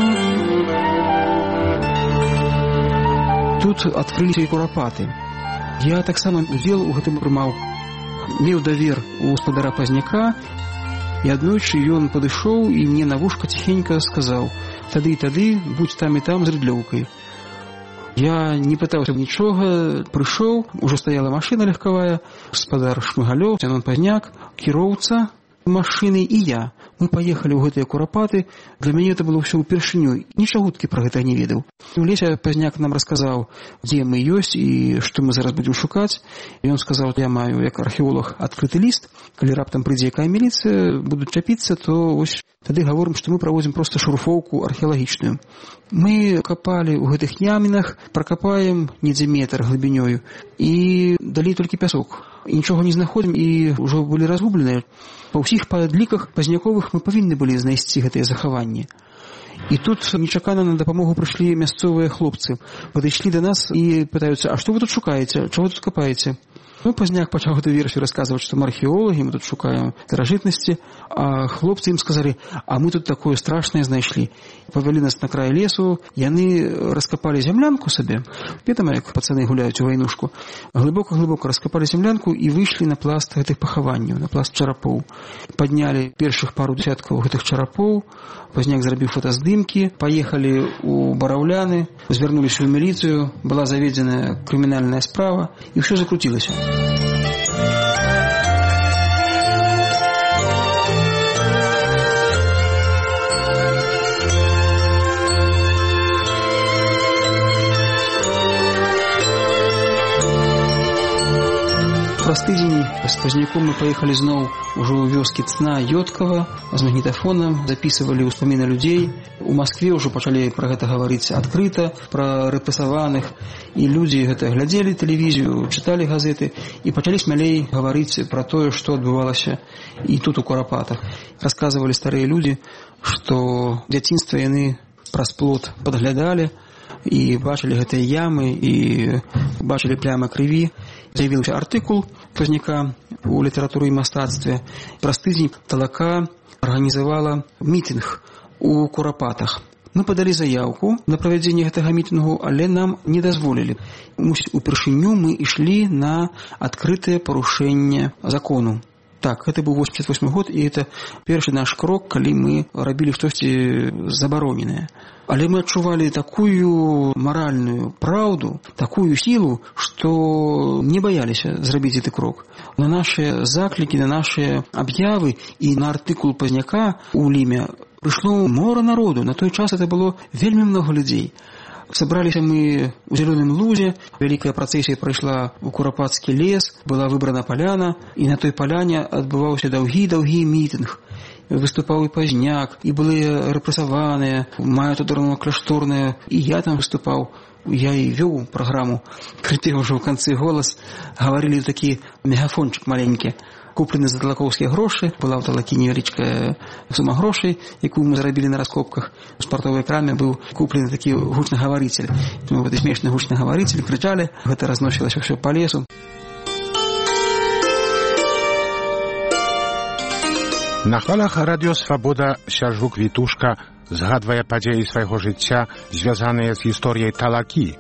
Тут адкрыліся і курапаты. Я таксама удзел у гэтым прымаў. Меў давер у гаспадара Пазняка, і аднойчы ён падышоў і мне на вушка ціхенька сказаў: «Тады і тады будь там і там з рыдлёўкай». Я не пытаўся нічога, прыйшоў, ужо стаяла машына легкавая, гаспадар Шмыгалёў, Зянон Пазняк, кіроўца машыны і я. Мы паехалі ў гэтыя курапаты. Для мяне это было ўсё ўпершыню. Нічагуткі пра гэта не ведаў. У лесе Пазняк нам расказаў, дзе мы ёсць і што мы зараз будзем шукаць. І ён сказаў: я маю як археолог адкрыты ліст. Калі раптам прыйдзе якая міліцыя, будуць чапіцца, то вось тады гаворым, што мы праводзім проста шурфоўку археалагічную. Мы капалі ў гэтых ямінах, пракапаем недзе метр глыбінёю і далей толькі пясок. І нічога не знаходзім, і ўжо былі разгубленыя. Па ўсіх падліках пазняковых мы павінны былі знайсці гэтыя захаванні. І тут нечакана на дапамогу прыйшлі мясцовыя хлопцы. Падышлі да нас і пытаюцца: а што вы тут шукаеце? Чаго тут капаеце? Ну, Пазняк пачаў гэту версію расказваць, што мы археолагі, мы тут шукаем старажытнасці, а хлопцы ім сказалі: а мы тут такое страшнае знайшлі. Павялі нас на край лесу, яны раскапалі зямлянку сабе. Ведама, як пацаны гуляюць у вайнушку. Глыбока-глыбока раскапалі зямлянку і выйшлі на пласт гэтых пахаванняў, на пласт чарапоў. Паднялі першых пару дзясяткаў гэтых чарапоў, Пазняк зрабіў фотаздымкі, паехалі ў Бараўляны, звярнуліся ў міліцыю, была заведзеная крымінальная справа, і ўсё закруцілася. Праз тыдзень з Пазняком мы паехалі зноў ужо ў вёскі Цна Ёткава з магнітафонам, запісывалі ўспаміны людзей. У Маскве ўжо пачалі пра гэта гаварыць адкрыта, пра рэпрэсаваных, і людзі гэта глядзелі тэлевізію, чыталі газеты і пачалі смялей гаварыць пра тое, што адбывалася і тут у Курапатах. Расказвалі старыя людзі, што дзяцінства яны праз плот падглядалі і бачылі гэтыя ямы, і бачылі плямы крыві. З'явіўся артыкул Пазняка у літаратуры і мастацтве. Праз тыдзень Талака арганізавала мітынг у Курапатах. Мы падалі заяўку на правядзенне гэтага мітынгу, але нам не дазволілі. Мусіць, упершыню мы ішлі на адкрытае парушэнне закону. Так, гэта быў восемьдесят восьмы год, і это першы наш крок, калі мы рабілі штосьці забароненае. Але мы адчувалі такую маральную праўду, такую сілу, што не баяліся зрабіць гэты крок. На нашыя заклікі, на нашыя аб'явы і на артыкул Пазняка у Ліме прыйшло мора народу. На той час это было вельмі много людзей. Сабраліся мы ў зялёным лузе, вялікая працэсія прайшла ў Курапацкі лес, была выбрана паляна, і на той паляне адбываўся даўгі-даўгі мітынг. Выступаў і Пазняк, і былі рэпрэсаваныя, маю тодорно-кляшторныя, і я там выступаў. Я і вёў праграму, прыпеў ўжо ў канцы голас, гаварылі такі мегафончык маленькі. Куплены за талакоўскія грошы, была ў Талакі невялічкая сума грошай, якую мы зарабілі на раскопках. У спартовай краме быў куплены такі гучнагаварыцель. Мы гэты смешны гучнагаварыцель крычалі, гэта разносілася ўсё па лесу.
На хвалах радыё Свабода Сяржук Вітушка згадвае падзеі свайго жыцця, звязаныя з гісторыяй Талакі.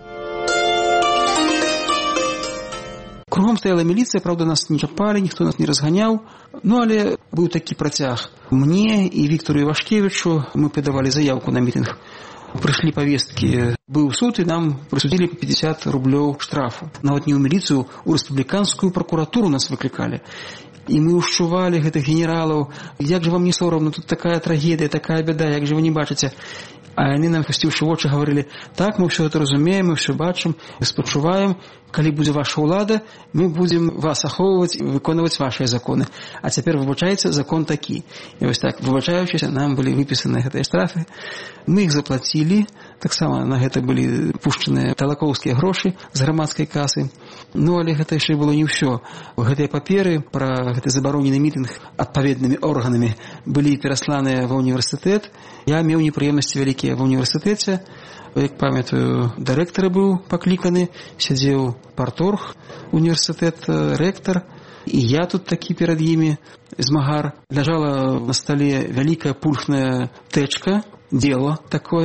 Кругом стаяла міліцыя, правда, нас не чапалі, ніхто нас не разганяў. Ну, але быў такі працяг. Мне і Віктору Івашкевічу мы падавалі заяўку на мітынг. Прышлі павесткі. Быў суд, і нам прысудзілі па пятьдесят рублёў штрафу. Нават не ў міліцыю, у рэспубліканскую пракуратуру нас выклікалі. І мы ўшчувалі гэтых генералаў. Як жа вам не сорамна, тут такая трагедыя, такая бяда, як жа вы не бачыце? А яны нам, пусціўшы вочы, гаварылі: так, мы ўсё гэта разумеем, мы ўсё бачым, спачуваем. Калі будзе ваша ўлада, мы будзем вас ахоўваць і выконваць вашыя законы. А цяпер, выбачайце, закон такі. І вось так, выбачаючыся, нам былі выпісаны гэтыя штрафы. Мы іх заплацілі. Таксама на гэта былі пушчаныя талакоўскія грошы з грамадскай касы. Ну, але гэта яшчэ было не ўсё. Гэтыя паперы пра гэты забаронены мітынг адпаведнымі органамі былі перасланыя ва ўніверсітэт. Я меў непрыемнасці вялікія ва ўніверсітэце. Як памятаю, дырэктар быў пакліканы, сядзеў парторг, універсітэт, рэктар, і я тут такі перад імі змагар. Ляжала на стале вялікая пульхная тэчка, дело такое,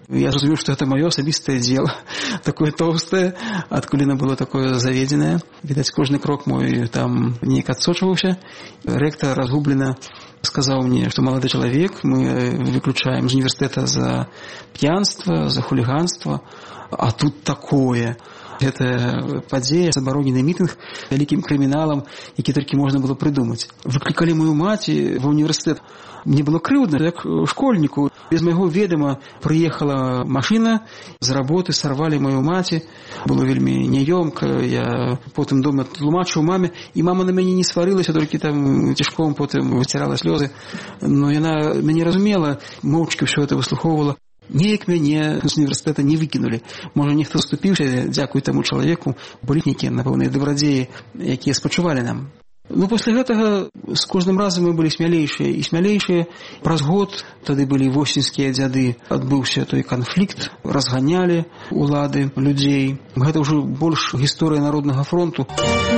Я зразумеў, што гэта маё асабістае дзела, такое тоўстае, адкуль яно было такое заведзенае. Відаць, кожны крок мой там неяк адсочваўся. Рэктар разгублена сказаў мне, што малады чалавек, мы выключаем з універсітэта за п'янства, за хуліганства, а тут такое. Гэта падзея, забаронены мітынг вялікім крыміналам, які толькі можна было прыдумаць. Выклікалі мою маці ва універсітэт. Мне было крыўдна, як школьніку. Без майго ведама прыехала машына, з работы сарвалі маю маці. Было вельмі няёмка, я потым дома тлумачыў маме, і мама на мяне не сварылася, толькі там цішком потым выцірала слёзы. Но яна мяне разумела, моўчкі ўсё гэта выслухоўвала. Неяк мяне з універсітэта не выкінулі. Можа, нехто заступіўся, дзякуй таму чалавеку, былі нейкія, напэўна, дабрадзеі, якія спачувалі нам. Ну, пасля гэтага з кожным разам мы былі смялейшыя і смялейшыя. Праз год, тады былі восеньскія дзяды, адбыўся той канфлікт, разганялі улады людзей. Гэта ўжо больш гісторыя Народнага фронту.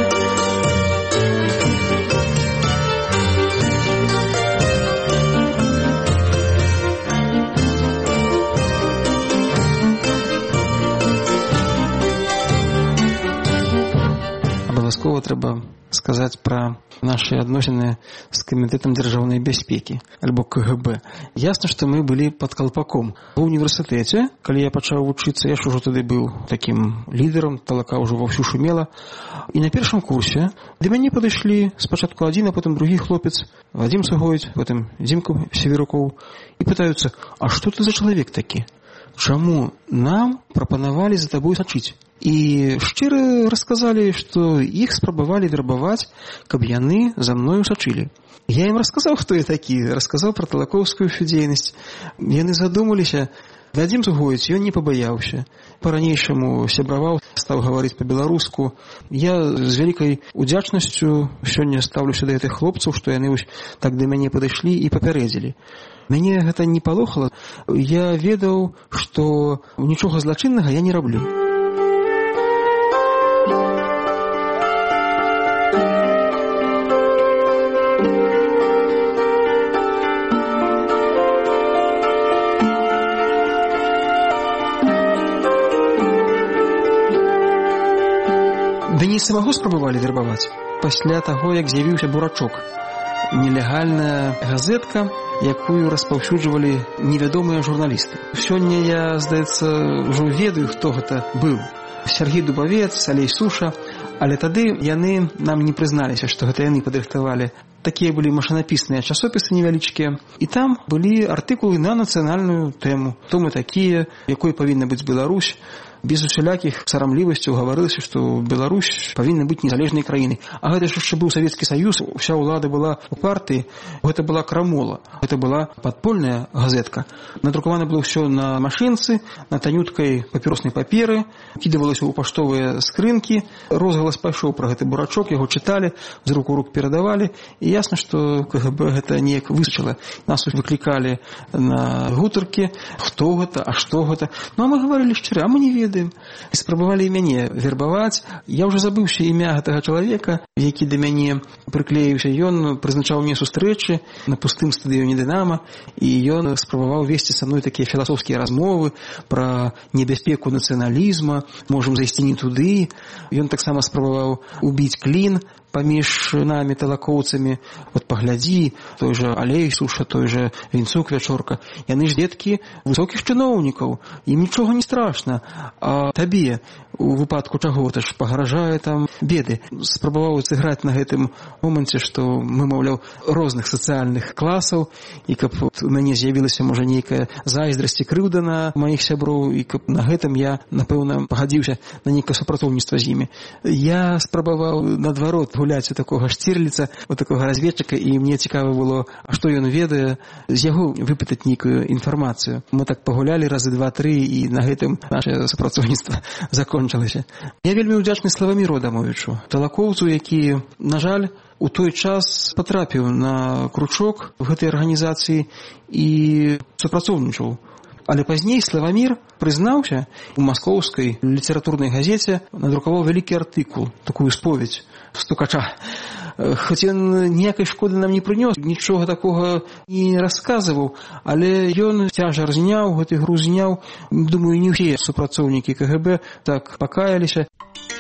Абавязкова трэба сказаць пра нашы адносіны з камітэтам дзяржаўнай бяспекі, альбо ка гэ бэ. Ясна, што мы былі пад калпаком. У універсітэце, калі я пачаў вучыцца, я ж ужо тады быў такім лідарам, талака ўжо ваўсю шумела. І на першым курсе да мяне падышлі спачатку адзін, а потым другі хлопец, Вадзім Сугойць, потым Дзімка Северукоў, і пытаюцца, а што ты за чалавек такі? Чаму нам прапанавалі за табой сачыць? І шчыра расказалі, што іх спрабавалі вербаваць, каб яны за мною сачылі. Я ім расказаў, хто я такі, расказаў пра талакоўскую дзейнасць. Яны задумаліся. Вадзім Сугойць, ён не пабаяўся. Па-ранейшаму сябраваў, стаў гаварыць па-беларуску. Я з вялікай удзячнасцю сёння стаўлюся да гэтых хлопцаў, што яны вось так да мяне падышлі і папярэдзілі. Мяне гэта не палохала. Я ведаў, што нічога злачыннага я не раблю. Да не самого спрабавалі вербаваць. Пасля таго, як з'явіўся «Бурачок». Нелегальная газетка, якую распаўсюджвалі невядомыя журналісты. Сёння я, здаецца, ўжо ведаю, хто гэта быў. Сергей Дубавец, Алей Суша. Але тады яны нам не прызналіся, што гэта яны падрыхтавалі. Такія былі машынапісныя часопісы невялічкія. І там былі артыкулы на нацыянальную тэму. Хто мы такія, якой павінна быць Беларусь. Без усялякіх сарамлівасцяў гаварылася, што Беларусь павінна быць незалежнай краінай. А гэта ж яшчэ быў Савецкі Саюз, уся ўлада была ў партыі. Гэта была крамола. Гэта была падпольная газетка. Надрукавана было ўсё на машынцы, на танюткай папіроснай паперы, кідавалася ў паштовыя скрынкі. Розгалас пайшоў пра гэты бурачок, яго чыталі, з рук у рук перадавалі. І ясна, што ка гэ бэ гэта неяк высчыла. Нас выклікалі на гутаркі, хто гэта, а што гэта. Ну, а мы гаварылі шчыра, а мы не ведаем. Спрабавалі мяне вербаваць. Я ўжо забыўся імя гэтага чалавека, які да мяне прыклеіўся. Ён прызначаў мне сустрэчы на пустым стадыёне «Дынама», і ён спрабаваў весці са мной такія філасофскія размовы пра небяспеку нацыяналізма, можам зайсці не туды. Ён таксама спрабаваў убіць клін паміж намі талакоўцамі. Вот паглядзі, той жа Алей Суша, той жа Вінцук Вячорка. Яны ж дзеткі высокіх чыноўнікаў, ім нічога не страшна. А табе у выпадку чаго-то ж пагражае там беды. Спрабаваў сыграць на гэтым моманце, што мы, маўляў, розных сацыяльных класаў, і каб у мяне з'явілася, можа, нейкая зайздрасць і крыўда на маіх сяброў, і каб на гэтым я, напэўна, пагадзіўся на нейкае супрацоўніцтва з імі. Я спрабаваў, наадварот, гуляць у такога Шцірліца, у такога разведчыка, і мне цікава было, а што ён ведае, з яго выпытаць нейкую інфармацыю. Мы так пагулялі разы два-тры, і на гэтым наше супрацоўніцтва закончылася. Я вельмі ўдзячны Славаміру Адамовічу, талакоўцу, які, на жаль, у той час патрапіў на кручок в гэтай арганізацыі і супрацоўнічаў. Але пазней Славамір прызнаўся, у маскоўскай літаратурнай газеце надрукаваў вялікі артыкул, такую споведь стукача. Хоць ён ніякай шкоды нам не прынёс, нічога такога не расказваў, але ён цяжар зняў, гэты груз зняў. Думаю, не ўсе супрацоўнікі ка гэ бэ так пакаяліся.